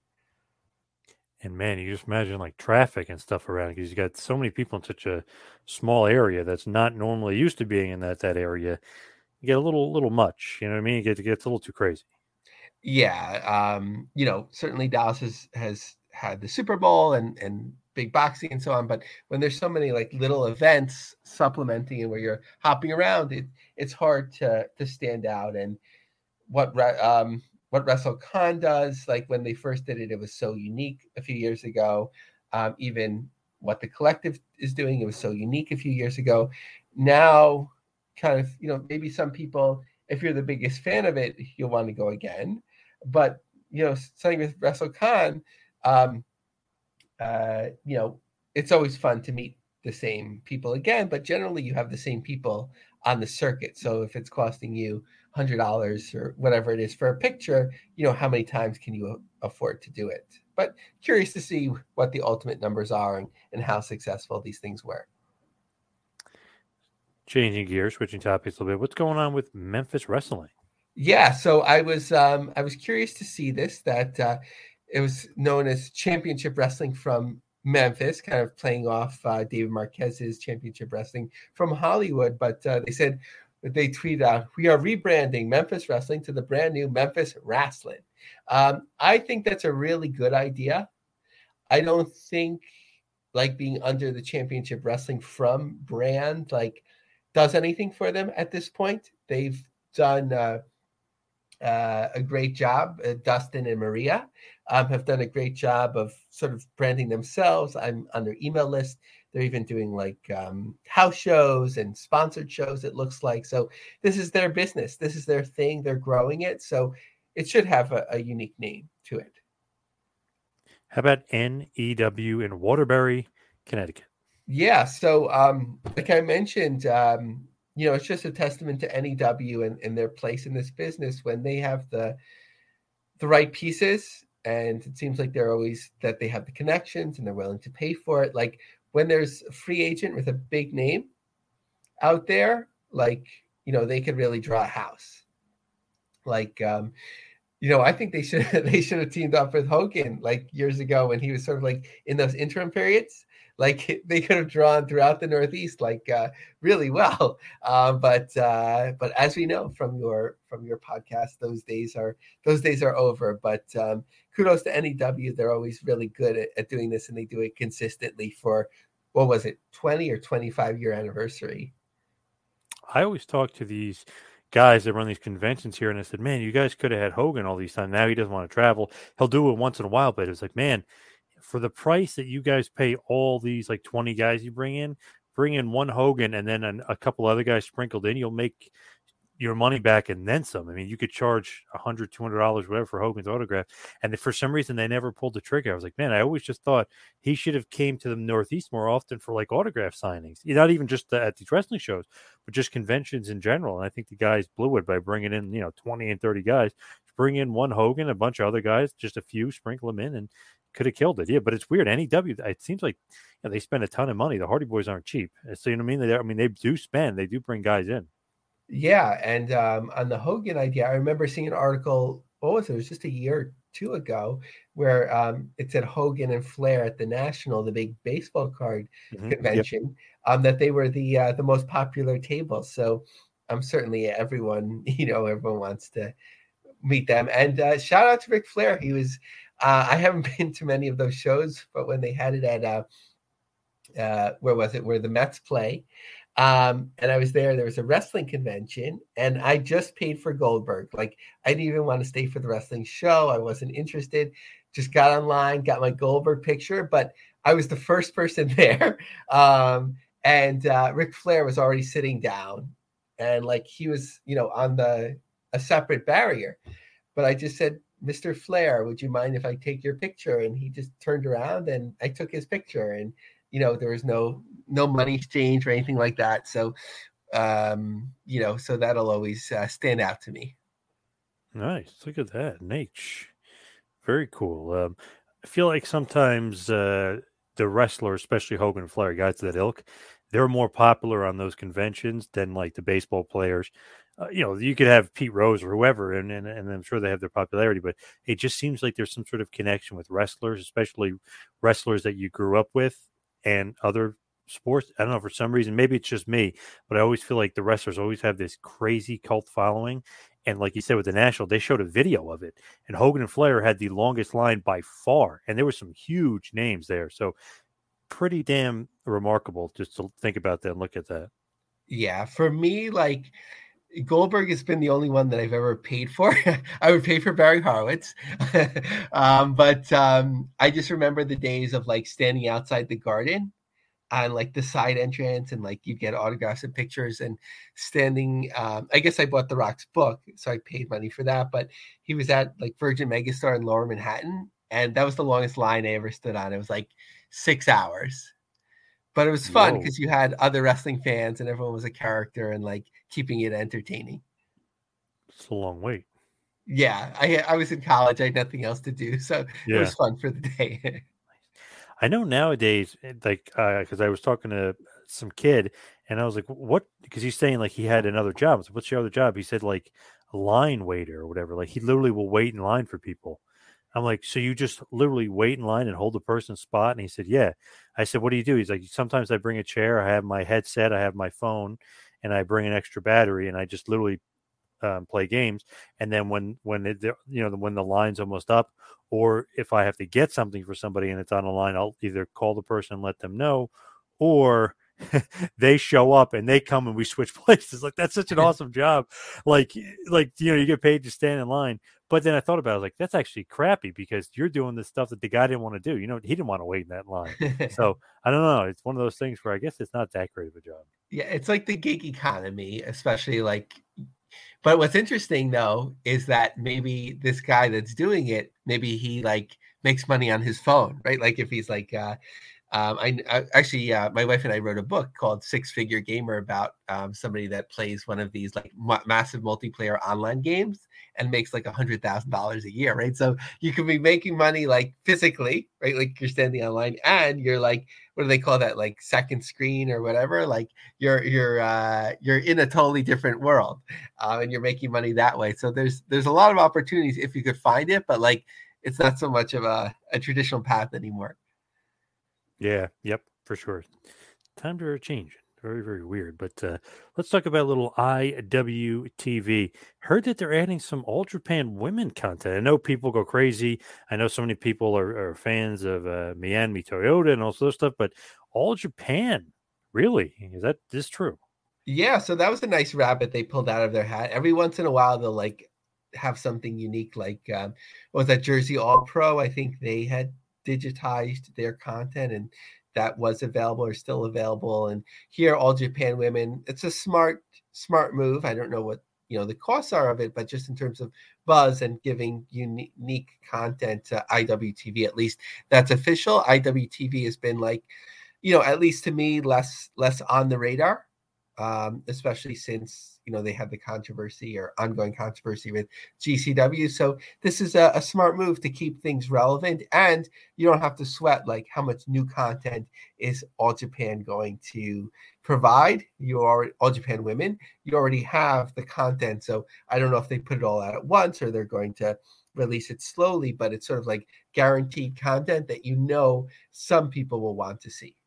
And man, you just imagine like traffic and stuff around because you got so many people in such a small area that's not normally used to being in that that area. You get a little little much, you know what I mean? It gets, it gets a little too crazy. Yeah, um, you know, certainly Dallas has, has had the Super Bowl and and big boxing and so on, but when there's so many like little events supplementing and where you're hopping around, it it's hard to to stand out. And what um. what WrestleCon does, like when they first did it, it was so unique a few years ago. Um, even what the collective is doing, it was so unique a few years ago. Now, kind of, you know, maybe some people, if you're the biggest fan of it, you'll want to go again. But, you know, something with WrestleCon, um, uh, you know, it's always fun to meet the same people again, but generally you have the same people on the circuit. So if it's costing you one hundred dollars or whatever it is for a picture, you know, how many times can you afford to do it? But curious to see what the ultimate numbers are and, and how successful these things were. Changing gears, switching topics a little bit. What's going on with Memphis Wrestling? Yeah, so I was um, I was curious to see this, that uh, it was known as Championship Wrestling from Memphis, kind of playing off uh, David Marquez's Championship Wrestling from Hollywood. But uh, they said, they tweeted out, we are rebranding Memphis Wrestling to the brand new Memphis Wrestling. Um, I think that's a really good idea. I don't think like being under the Championship Wrestling from brand like does anything for them at this point. They've done uh, uh, a great job. Uh, Dustin and Maria um, have done a great job of sort of branding themselves. I'm on their email list. They're even doing like um, house shows and sponsored shows, it looks like. So this is their business. This is their thing. They're growing it. So it should have a, a unique name to it. How about N E W in Waterbury, Connecticut? Yeah. So um, like I mentioned, um, you know, it's just a testament to N E W and, and their place in this business when they have the the right pieces. And it seems like they're always that they have the connections and they're willing to pay for it. Like, when there's a free agent with a big name out there, like, you know, they could really draw a house. Like, um, you know, I think they should they should have teamed up with Hogan like years ago when he was sort of like in those interim periods. Like they could have drawn throughout the Northeast like uh, really well. Uh, but uh, but as we know from your from your podcast, those days are those days are over. But um, kudos to N E W. They're always really good at, at doing this, and they do it consistently for, what was it, twenty or twenty-five year anniversary. I always talk to these guys that run these conventions here, and I said, man, you guys could have had Hogan all these times. Now he doesn't want to travel. He'll do it once in a while, but it's like, man, for the price that you guys pay all these like twenty guys you bring in, bring in one Hogan and then an, a couple other guys sprinkled in, you'll make your money back and then some. I mean, you could charge one hundred dollars, two hundred dollars, whatever, for Hogan's autograph. And for some reason, they never pulled the trigger. I was like, man, I always just thought he should have came to the Northeast more often for like autograph signings. Not even just the, at these wrestling shows, but just conventions in general. And I think the guys blew it by bringing in, you know, twenty and thirty guys. Bring in one Hogan, a bunch of other guys, just a few, sprinkle them in, and could have killed it. Yeah, but it's weird. N E W, it seems like, you know, they spend a ton of money. The Hardy Boys aren't cheap. So, you know what I mean? They, I mean, they do spend. They do bring guys in. Yeah, and um, on the Hogan idea, I remember seeing an article, what was it? It was just a year or two ago, where um, it said Hogan and Flair at the National, the big baseball card mm-hmm. convention, yep. um, that they were the uh, the most popular table. So um, certainly everyone, you know, everyone wants to meet them. And uh, shout out to Ric Flair. He was Uh, I haven't been to many of those shows, but when they had it at uh, uh, where was it? Where the Mets play, um, and I was there. There was a wrestling convention, and I just paid for Goldberg. Like I didn't even want to stay for the wrestling show. I wasn't interested. Just got online, got my Goldberg picture, but I was the first person there, um, and uh, Ric Flair was already sitting down, and like he was, you know, on the a separate barrier. But I just said, Mister Flair, would you mind if I take your picture? And he just turned around and I took his picture. And you know, there was no no money exchange or anything like that. So, um, you know, so that'll always uh, stand out to me. Nice. Look at that. Nate. Very cool. Um, I feel like sometimes uh, the wrestlers, especially Hogan and Flair, guys to that ilk, they're more popular on those conventions than like the baseball players. Uh, you know, you could have Pete Rose or whoever, and, and and I'm sure they have their popularity, but it just seems like there's some sort of connection with wrestlers, especially wrestlers that you grew up with and other sports. I don't know, for some reason, maybe it's just me, but I always feel like the wrestlers always have this crazy cult following. And like you said, with the National, they showed a video of it, and Hogan and Flair had the longest line by far, and there were some huge names there. So pretty damn remarkable just to think about that and look at that. Yeah, for me, like Goldberg has been the only one that I've ever paid for. I would pay for Barry Horowitz. um, but um, I just remember the days of like standing outside the Garden on like the side entrance, and like you get autographs and pictures, and standing. Um, I guess I bought The Rock's book, so I paid money for that. But he was at like Virgin Megastar in Lower Manhattan, and that was the longest line I ever stood on. It was like six hours. But it was fun because you had other wrestling fans and everyone was a character and like keeping it entertaining. It's a long wait. Yeah, I I was in college. I had nothing else to do, so yeah. It was fun for the day. I know nowadays, like, because uh, I was talking to some kid and I was like, what? Because he's saying like he had another job. So what's your other job? He said like a line waiter or whatever. Like he literally will wait in line for people. I'm like, so you just literally wait in line and hold the person's spot? And he said, yeah. I said, what do you do? He's like, sometimes I bring a chair, I have my headset, I have my phone, and I bring an extra battery, and I just literally um, play games. And then when, when it, you know, when the line's almost up, or if I have to get something for somebody and it's on the line, I'll either call the person and let them know, or they show up and they come and we switch places. Like, that's such an awesome job. Like, like, you know, you get paid to stand in line. But then I thought about it, I was like, that's actually crappy because you're doing the stuff that the guy didn't want to do. You know, he didn't want to wait in that line. So I don't know. It's one of those things where I guess it's not that great of a job. Yeah, it's like the gig economy, especially like, but what's interesting though, is that maybe this guy that's doing it, maybe he like makes money on his phone, right? Like if he's like, uh, Um, I, I actually, uh, my wife and I wrote a book called Six Figure Gamer about um, somebody that plays one of these like ma- massive multiplayer online games and makes like a hundred thousand dollars a year, right? So you could be making money like physically, right? Like you're standing online, and you're like, what do they call that? Like second screen or whatever. Like you're you're uh, you're in a totally different world, uh, and you're making money that way. So there's there's a lot of opportunities if you could find it, but like it's not so much of a, a traditional path anymore. Yeah, yep, for sure. Time to change. Very, very weird. But uh, let's talk about a little I W T V. Heard that they're adding some All Japan women content. I know people go crazy. I know so many people are, are fans of uh, Miami Toyota and all sorts of stuff, but All Japan, really? Is that this true? Yeah, so that was a nice rabbit they pulled out of their hat. Every once in a while, they'll like have something unique, like um, what was that Jersey All Pro? I think they had digitized their content, and that was available or still available. And here, All Japan Women, it's a smart smart move. I don't know what you know the costs are of it, but just in terms of buzz and giving unique, unique content to I W T V, at least that's official. I W T V has been like, you know, at least to me, less less on the radar, um, especially since you know they had the controversy or ongoing controversy with G C W. So this is a, a smart move to keep things relevant, and you don't have to sweat like how much new content is All Japan going to provide. You already All Japan Women, you already have the content. So I don't know if they put it all out at once or they're going to release it slowly, but it's sort of like guaranteed content that you know some people will want to see.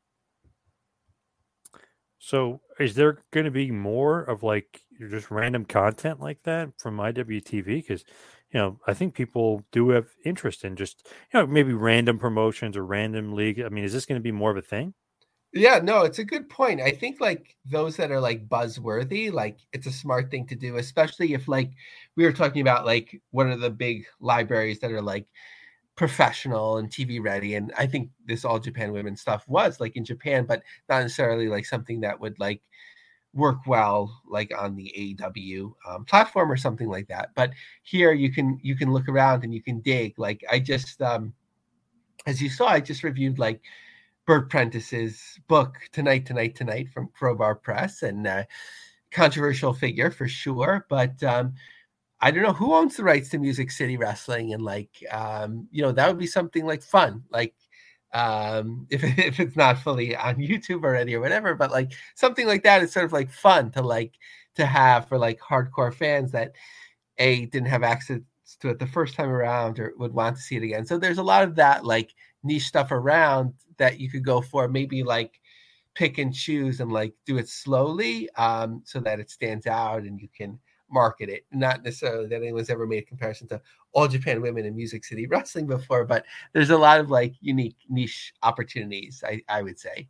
So is there going to be more of like just random content like that from I W T V? Because you know, I think people do have interest in just, you know, maybe random promotions or random league. I mean, is this going to be more of a thing? Yeah, no, it's a good point. I think like those that are like buzzworthy, like it's a smart thing to do, especially if like we were talking about like one of the big libraries that are like professional and T V ready. And I think this All Japan Women stuff was like in Japan, but not necessarily like something that would like work well like on the A E W um, platform or something like that. But here you can you can look around and you can dig. Like I just um as you saw, I just reviewed like Bert Prentice's book Tonight, Tonight, Tonight from Crowbar Press, and uh, controversial figure for sure. But um, I don't know who owns the rights to Music City Wrestling, and like um, you know that would be something like fun, like um, if if it's not fully on YouTube already or whatever, but like something like that is sort of like fun to like to have for like hardcore fans that a didn't have access to it the first time around or would want to see it again. So there's a lot of that like niche stuff around that you could go for, maybe like pick and choose and like do it slowly um, so that it stands out and you can market it. Not necessarily that anyone's ever made a comparison to All Japan Women and Music City Wrestling before, but there's a lot of like unique niche opportunities, I, I would say.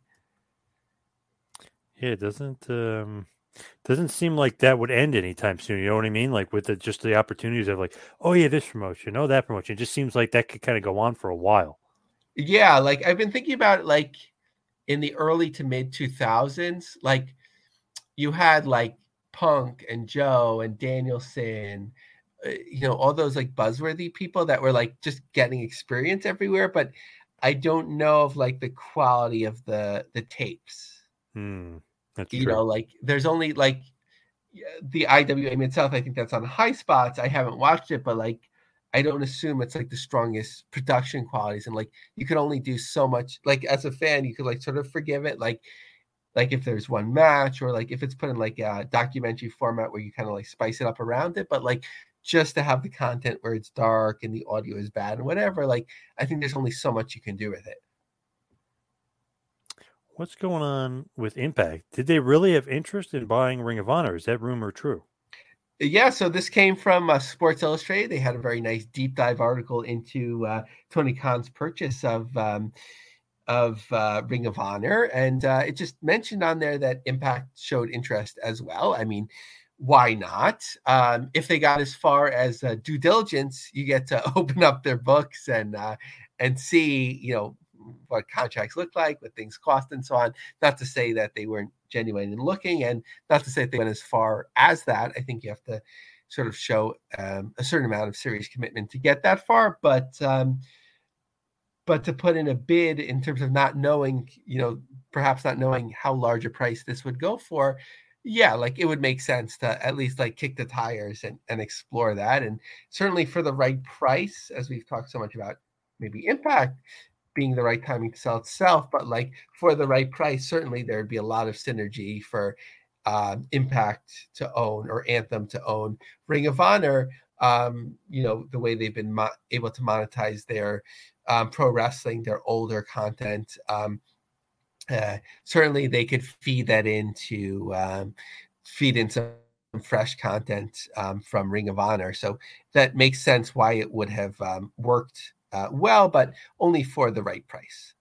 Yeah, it doesn't um doesn't seem like that would end anytime soon. You know what I mean? Like with the, just the opportunities of like, oh yeah, this promotion, oh that promotion. It just seems like that could kind of go on for a while. Yeah, like I've been thinking about it, like in the early to mid two thousands, like you had like Punk and Joe and Danielson, uh, you know, all those like buzzworthy people that were like just getting experience everywhere. But I don't know of like the quality of the the tapes. Hmm, that's you true. know, like there's only like the I W A Mid-South. I think that's on High Spots. I haven't watched it, but like I don't assume it's like the strongest production qualities, and like you could only do so much. Like as a fan, you could like sort of forgive it, like like if there's one match or like if it's put in like a documentary format where you kind of like spice it up around it. But like just to have the content where it's dark and the audio is bad and whatever, like I think there's only so much you can do with it. What's going on with Impact? Did they really have interest in buying Ring of Honor? Is that rumor true? Yeah, so this came from uh, Sports Illustrated. They had a very nice deep dive article into uh, Tony Khan's purchase of um, of uh, Ring of Honor, and uh, it just mentioned on there that Impact showed interest as well. I mean, why not? Um, if they got as far as uh, due diligence, you get to open up their books and uh, and see, you know, what contracts look like, what things cost, and so on. Not to say that they weren't genuine in looking, and not to say they went as far as that. I think you have to sort of show um, a certain amount of serious commitment to get that far, but um, but to put in a bid in terms of not knowing, you know, perhaps not knowing how large a price this would go for, yeah, like it would make sense to at least like kick the tires and, and explore that. And certainly for the right price, as we've talked so much about, maybe Impact being the right timing to sell itself, but like for the right price, certainly there'd be a lot of synergy for um, Impact to own or Anthem to own Ring of Honor. Um, you know, the way they've been mo- able to monetize their um, pro wrestling, their older content. Um, uh, certainly they could feed that into um, feed in some fresh content um, from Ring of Honor. So that makes sense why it would have um, worked Uh, well, but only for the right price.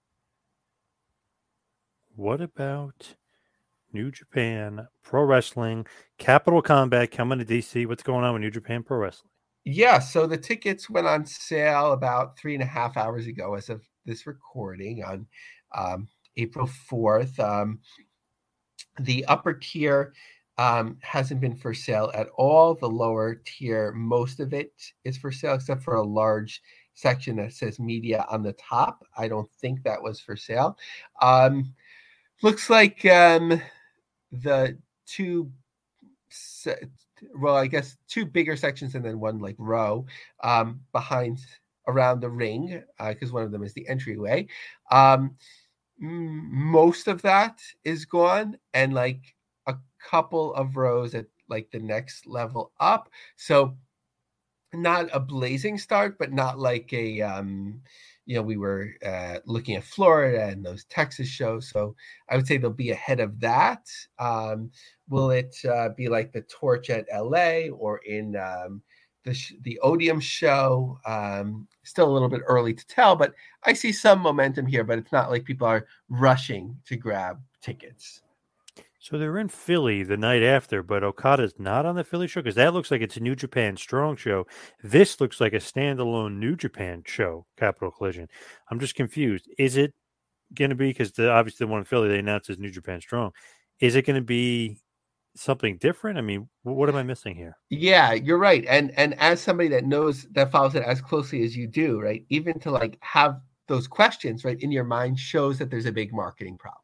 What about New Japan Pro Wrestling, Capital Combat coming to D C? What's going on with New Japan Pro Wrestling? Yeah, so the tickets went on sale about three and a half hours ago as of this recording on um, April fourth. Um, the upper tier um, hasn't been for sale at all. The lower tier, most of it is for sale, except for a large section that says media on the top. I don't think that was for sale. Um, looks like um, the two, se- well, I guess two bigger sections and then one like row um, behind around the ring, because uh, one of them is the entryway. Um, most of that is gone, and like a couple of rows at like the next level up. So not a blazing start, but not like a, um, you know, we were uh, looking at Florida and those Texas shows. So I would say they'll be ahead of that. Um, will it uh, be like the Torch at L A or in um, the sh- the Odeum show. Um, still a little bit early to tell, but I see some momentum here. But it's not like people are rushing to grab tickets. So they're in Philly the night after, but Okada's not on the Philly show because that looks like it's a New Japan Strong show. This looks like a standalone New Japan show, Capital Collision. I'm just confused. Is it going to be, because the, obviously the one in Philly they announced as New Japan Strong, is it going to be something different? I mean, what am I missing here? Yeah, you're right. And and as somebody that knows, that follows it as closely as you do, right? Even to like have those questions right in your mind shows that there's a big marketing problem,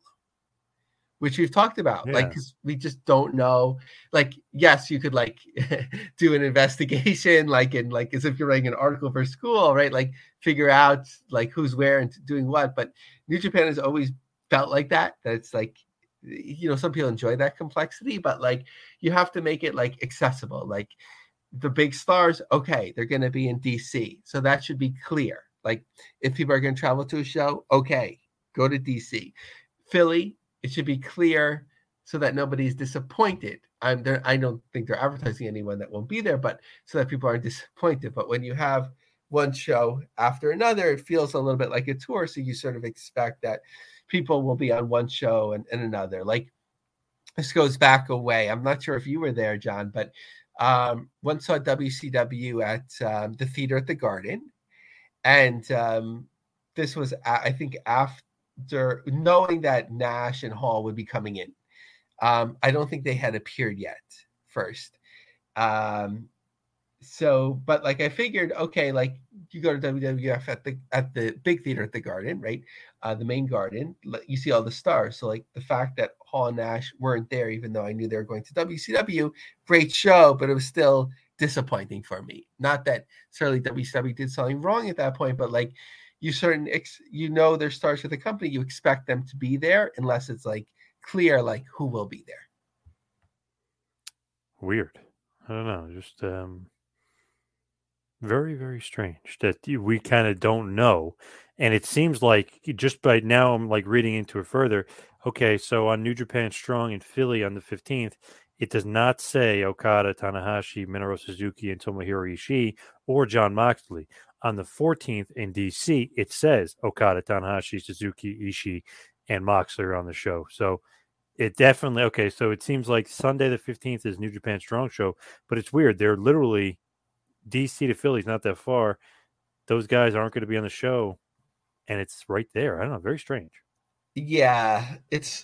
which we've talked about. Yeah. Like, because we just don't know. Like, yes, you could like do an investigation, like in like as if you're writing an article for school, right? Like figure out like who's where and doing what. But New Japan has always felt like that. That it's like, you know, some people enjoy that complexity, but like you have to make it like accessible. Like the big stars, okay, they're going to be in D C, so that should be clear. Like if people are going to travel to a show, okay, go to D C. Philly, it should be clear so that nobody's disappointed. I'm there. I don't think they're advertising anyone that won't be there, but so that people aren't disappointed. But when you have one show after another, it feels a little bit like a tour. So you sort of expect that people will be on one show and, and another. Like this goes back a way. I'm not sure if you were there, John, but um, once saw W C W at um, the theater at the Garden. And um, this was, I think, after knowing that Nash and Hall would be coming in. Um, I don't think they had appeared yet first. Um, so, but like I figured, okay, like you go to W W F at the at the big theater at the Garden, right? Uh, the main Garden, you see all the stars. So like the fact that Hall and Nash weren't there, even though I knew they were going to W C W, great show, but it was still disappointing for me. Not that certainly W C W did something wrong at that point, but like you certain ex, you know they're stars with the company, you expect them to be there unless it's like clear like who will be there. Weird. I don't know. Just um, very, very strange that we kind of don't know. And it seems like just by now I'm like reading into it further. Okay, so on New Japan Strong in Philly on the fifteenth, it does not say Okada, Tanahashi, Minoru Suzuki, and Tomohiro Ishii or Jon Moxley. On the fourteenth in D C, it says Okada, Tanahashi, Suzuki, Ishii, and Moxley are on the show. So it definitely, okay, so it seems like Sunday the fifteenth is New Japan Strong show, but it's weird. They're literally D C to Philly's not that far. Those guys aren't going to be on the show, and it's right there. I don't know, very strange. Yeah, it's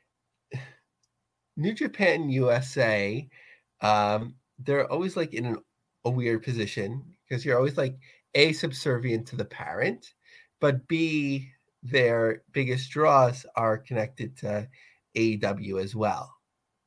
New Japan U S A. Um, they're always like in an, a weird position because you're always like A, subservient to the parent, but B, their biggest draws are connected to A E W as well.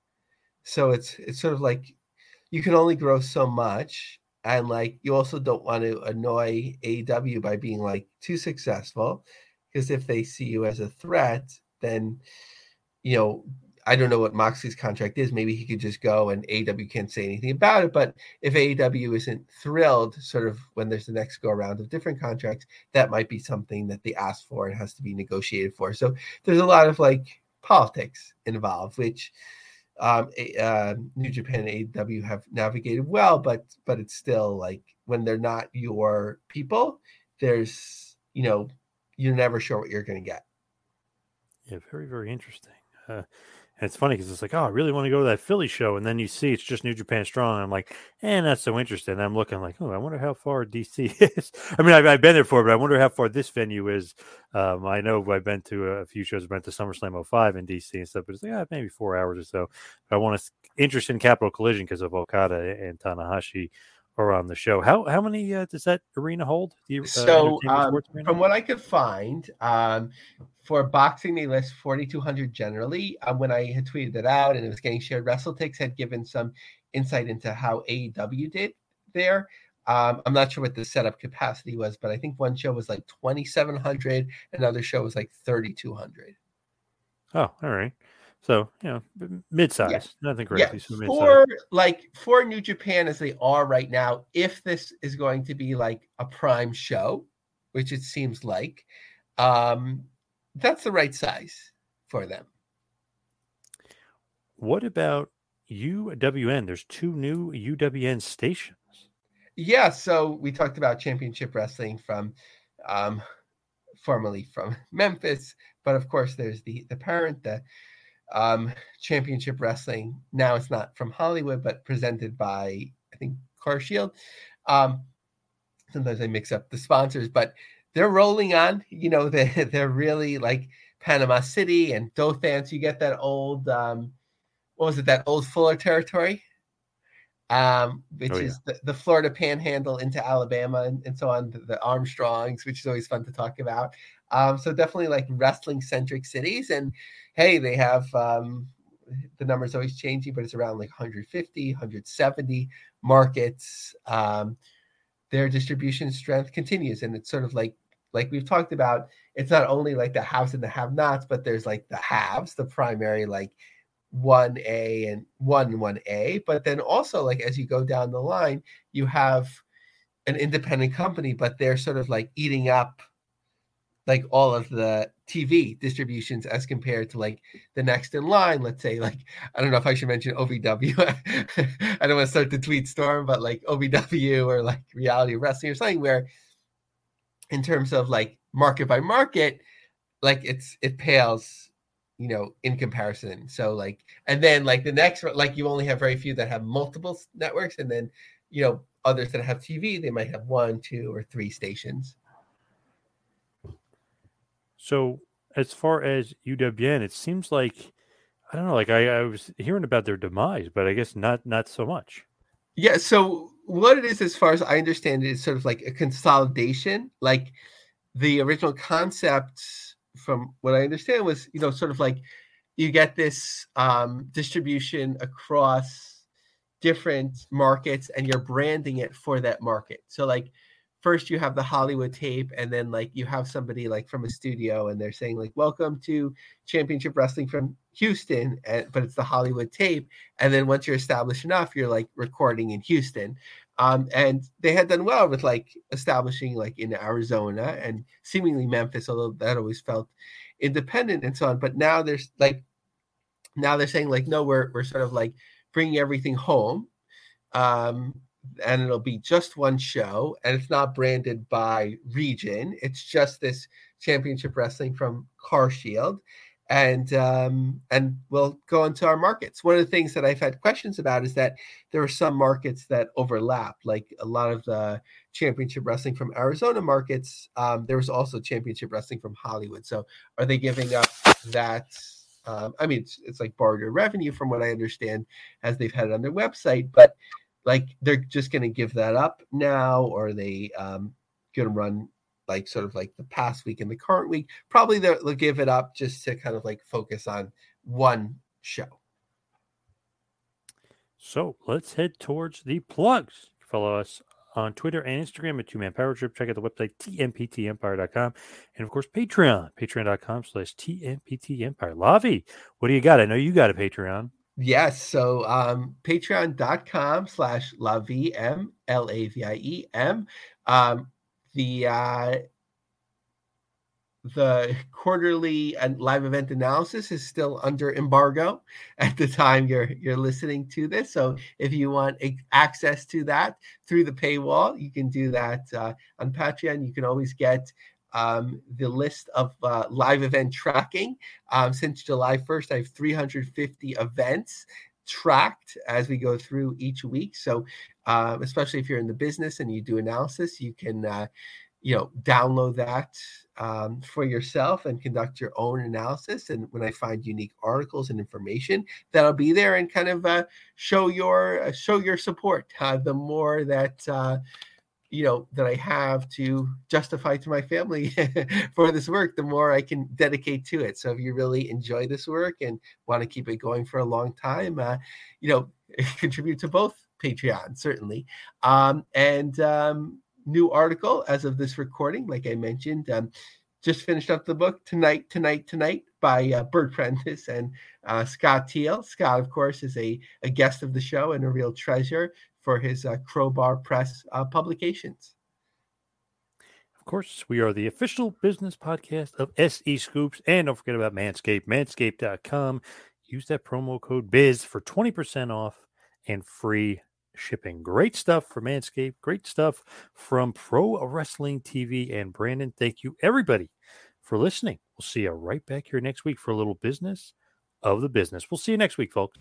So it's it's sort of like you can only grow so much, and like you also don't want to annoy A E W by being like too successful, because if they see you as a threat, then you know, I don't know what Moxley's contract is. Maybe he could just go and A E W can't say anything about it. But if A E W isn't thrilled, sort of when there's the next go around of different contracts, that might be something that they ask for and has to be negotiated for. So there's a lot of like politics involved, which um, uh, New Japan and A E W have navigated well, but but it's still like when they're not your people, there's, you know, you're never sure what you're going to get. Yeah, very, very interesting. Uh, and it's funny because it's like, oh, I really want to go to that Philly show. And then you see it's just New Japan Strong. And I'm like, eh, not so interested. And I'm looking like, oh, I wonder how far D C is. I mean, I've, I've been there before, but I wonder how far this venue is. Um, I know I've been to a few shows. I've been to SummerSlam oh five in D C and stuff, but it's like, ah, maybe four hours or so. But I want to interest in Capital Collision because of Okada and Tanahashi are on the show. How how many uh, does that arena hold? The, uh, so um, arena? From what I could find, um, for boxing, they list forty-two hundred generally. Um, when I had tweeted it out and it was getting shared, WrestleTix had given some insight into how A E W did there. Um, I'm not sure what the setup capacity was, but I think one show was like twenty-seven hundred, another show was like thirty-two hundred. Oh, all right. So, you know, mid-size, yeah. Nothing crazy. Yeah. So for like for New Japan as they are right now, if this is going to be like a prime show, which it seems like, um, that's the right size for them. What about U W N? There's two new U W N stations. Yeah, so we talked about Championship Wrestling from um, formerly from Memphis, but of course there's the the parent, the um, Championship Wrestling. Now it's not from Hollywood, but presented by, I think, Car Shield. Um, sometimes I mix up the sponsors, but they're rolling on. You know, they they're really like Panama City and Dothan. So you get that old, um, what was it? That old Fuller territory, um, which Oh, yeah. is the, the Florida Panhandle into Alabama and, and so on. The, the Armstrongs, which is always fun to talk about. Um, so definitely like wrestling centric cities. And hey, they have um, the numbers always changing, but it's around like one fifty, one seventy markets. Um, their distribution strength continues, and it's sort of like like we've talked about. It's not only like the haves and the have-nots, but there's like the haves, the primary like one A and one one A, but then also like as you go down the line, you have an independent company, but they're sort of like eating up like all of the T V distributions as compared to like the next in line. Let's say like, I don't know if I should mention O V W. I don't want to start the tweet storm, but like O V W or like Reality Wrestling or something where in terms of like market by market, like it's, it pales, you know, in comparison. So like, and then like the next, like you only have very few that have multiple networks, and then, you know, others that have T V, they might have one, two, or three stations. So as far as U W N, it seems like, I don't know, like I, I was hearing about their demise, but I guess not not so much. Yeah, so what it is, as far as I understand it, is sort of like a consolidation. Like the original concept, from what I understand, was, you know, sort of like you get this um, distribution across different markets and you're branding it for that market. So like first you have the Hollywood tape, and then like you have somebody like from a studio and they're saying like, welcome to Championship Wrestling from Houston, and, but it's the Hollywood tape. And then once you're established enough, you're like recording in Houston. Um, and they had done well with like establishing like in Arizona and seemingly Memphis, although that always felt independent and so on. But now there's like, now they're saying like, no, we're, we're sort of like bringing everything home. Um, and it'll be just one show, and it's not branded by region. It's just this Championship Wrestling from Car Shield, and um, and we'll go into our markets. One of the things that I've had questions about is that there are some markets that overlap, like a lot of the Championship Wrestling from Arizona markets. Um, there was also Championship Wrestling from Hollywood. So are they giving up that? Um, I mean, it's, it's like barter revenue from what I understand, as they've had it on their website, but like they're just going to give that up now, or are they um, going to run like sort of like the past week and the current week? Probably they'll, they'll give it up just to kind of like focus on one show. So let's head towards the plugs. Follow us on Twitter and Instagram at Two Man Power Trip. Check out the website, T M P T empire dot com. And of course, Patreon, patreon.com slash T M P T empire. Lavi, what do you got? I know you got a Patreon. Yes. So um, patreon.com slash La V M, L A V I E M. Um, the uh, the quarterly and live event analysis is still under embargo at the time you're you're listening to this. So if you want access to that through the paywall, you can do that uh, on Patreon. You can always get um, the list of uh, live event tracking. Um, since July first, I have three hundred fifty events tracked as we go through each week. So um, especially if you're in the business and you do analysis, you can uh, you know, download that um, for yourself and conduct your own analysis. And when I find unique articles and information, that'll be there and kind of uh, show your uh, show your support. Uh, the more that uh, you know that I have to justify to my family for this work, the more I can dedicate to it. So if you really enjoy this work and want to keep it going for a long time, uh, you know, contribute to both Patreon, certainly. Um, and um, new article as of this recording, like I mentioned, um, just finished up the book Tonight, Tonight, Tonight by uh, Bert Prentice and uh, Scott Teal. Scott, of course, is a, a guest of the show and a real treasure for his uh, Crowbar Press uh, publications. Of course, we are the official business podcast of S E Scoops. And don't forget about Manscaped, manscaped dot com. Use that promo code B I Z for twenty percent off and free shipping. Great stuff from Manscaped. Great stuff from Pro Wrestling T V. And Brandon, thank you, everybody, for listening. We'll see you right back here next week for a little business of the business. We'll see you next week, folks.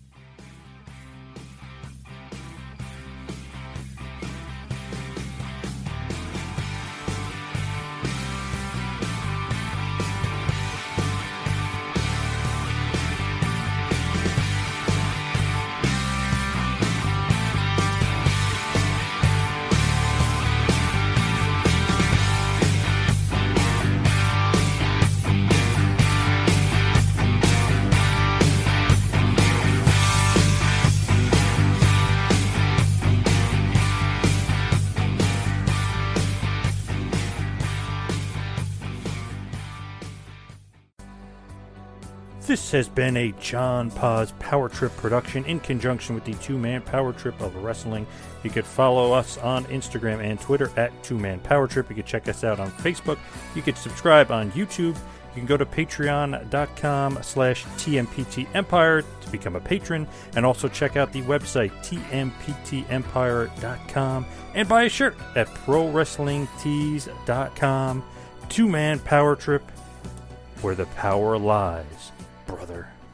This has been a John Paz Power Trip production in conjunction with the Two-Man Power Trip of Wrestling. You could follow us on Instagram and Twitter at Two-Man Power Trip. You could check us out on Facebook. You could subscribe on YouTube. You can go to patreon.com slash TMPT Empire to become a patron, and also check out the website T M P T empire dot com and buy a shirt at pro wrestling tees dot com. Two-Man Power Trip, where the power lies, brother.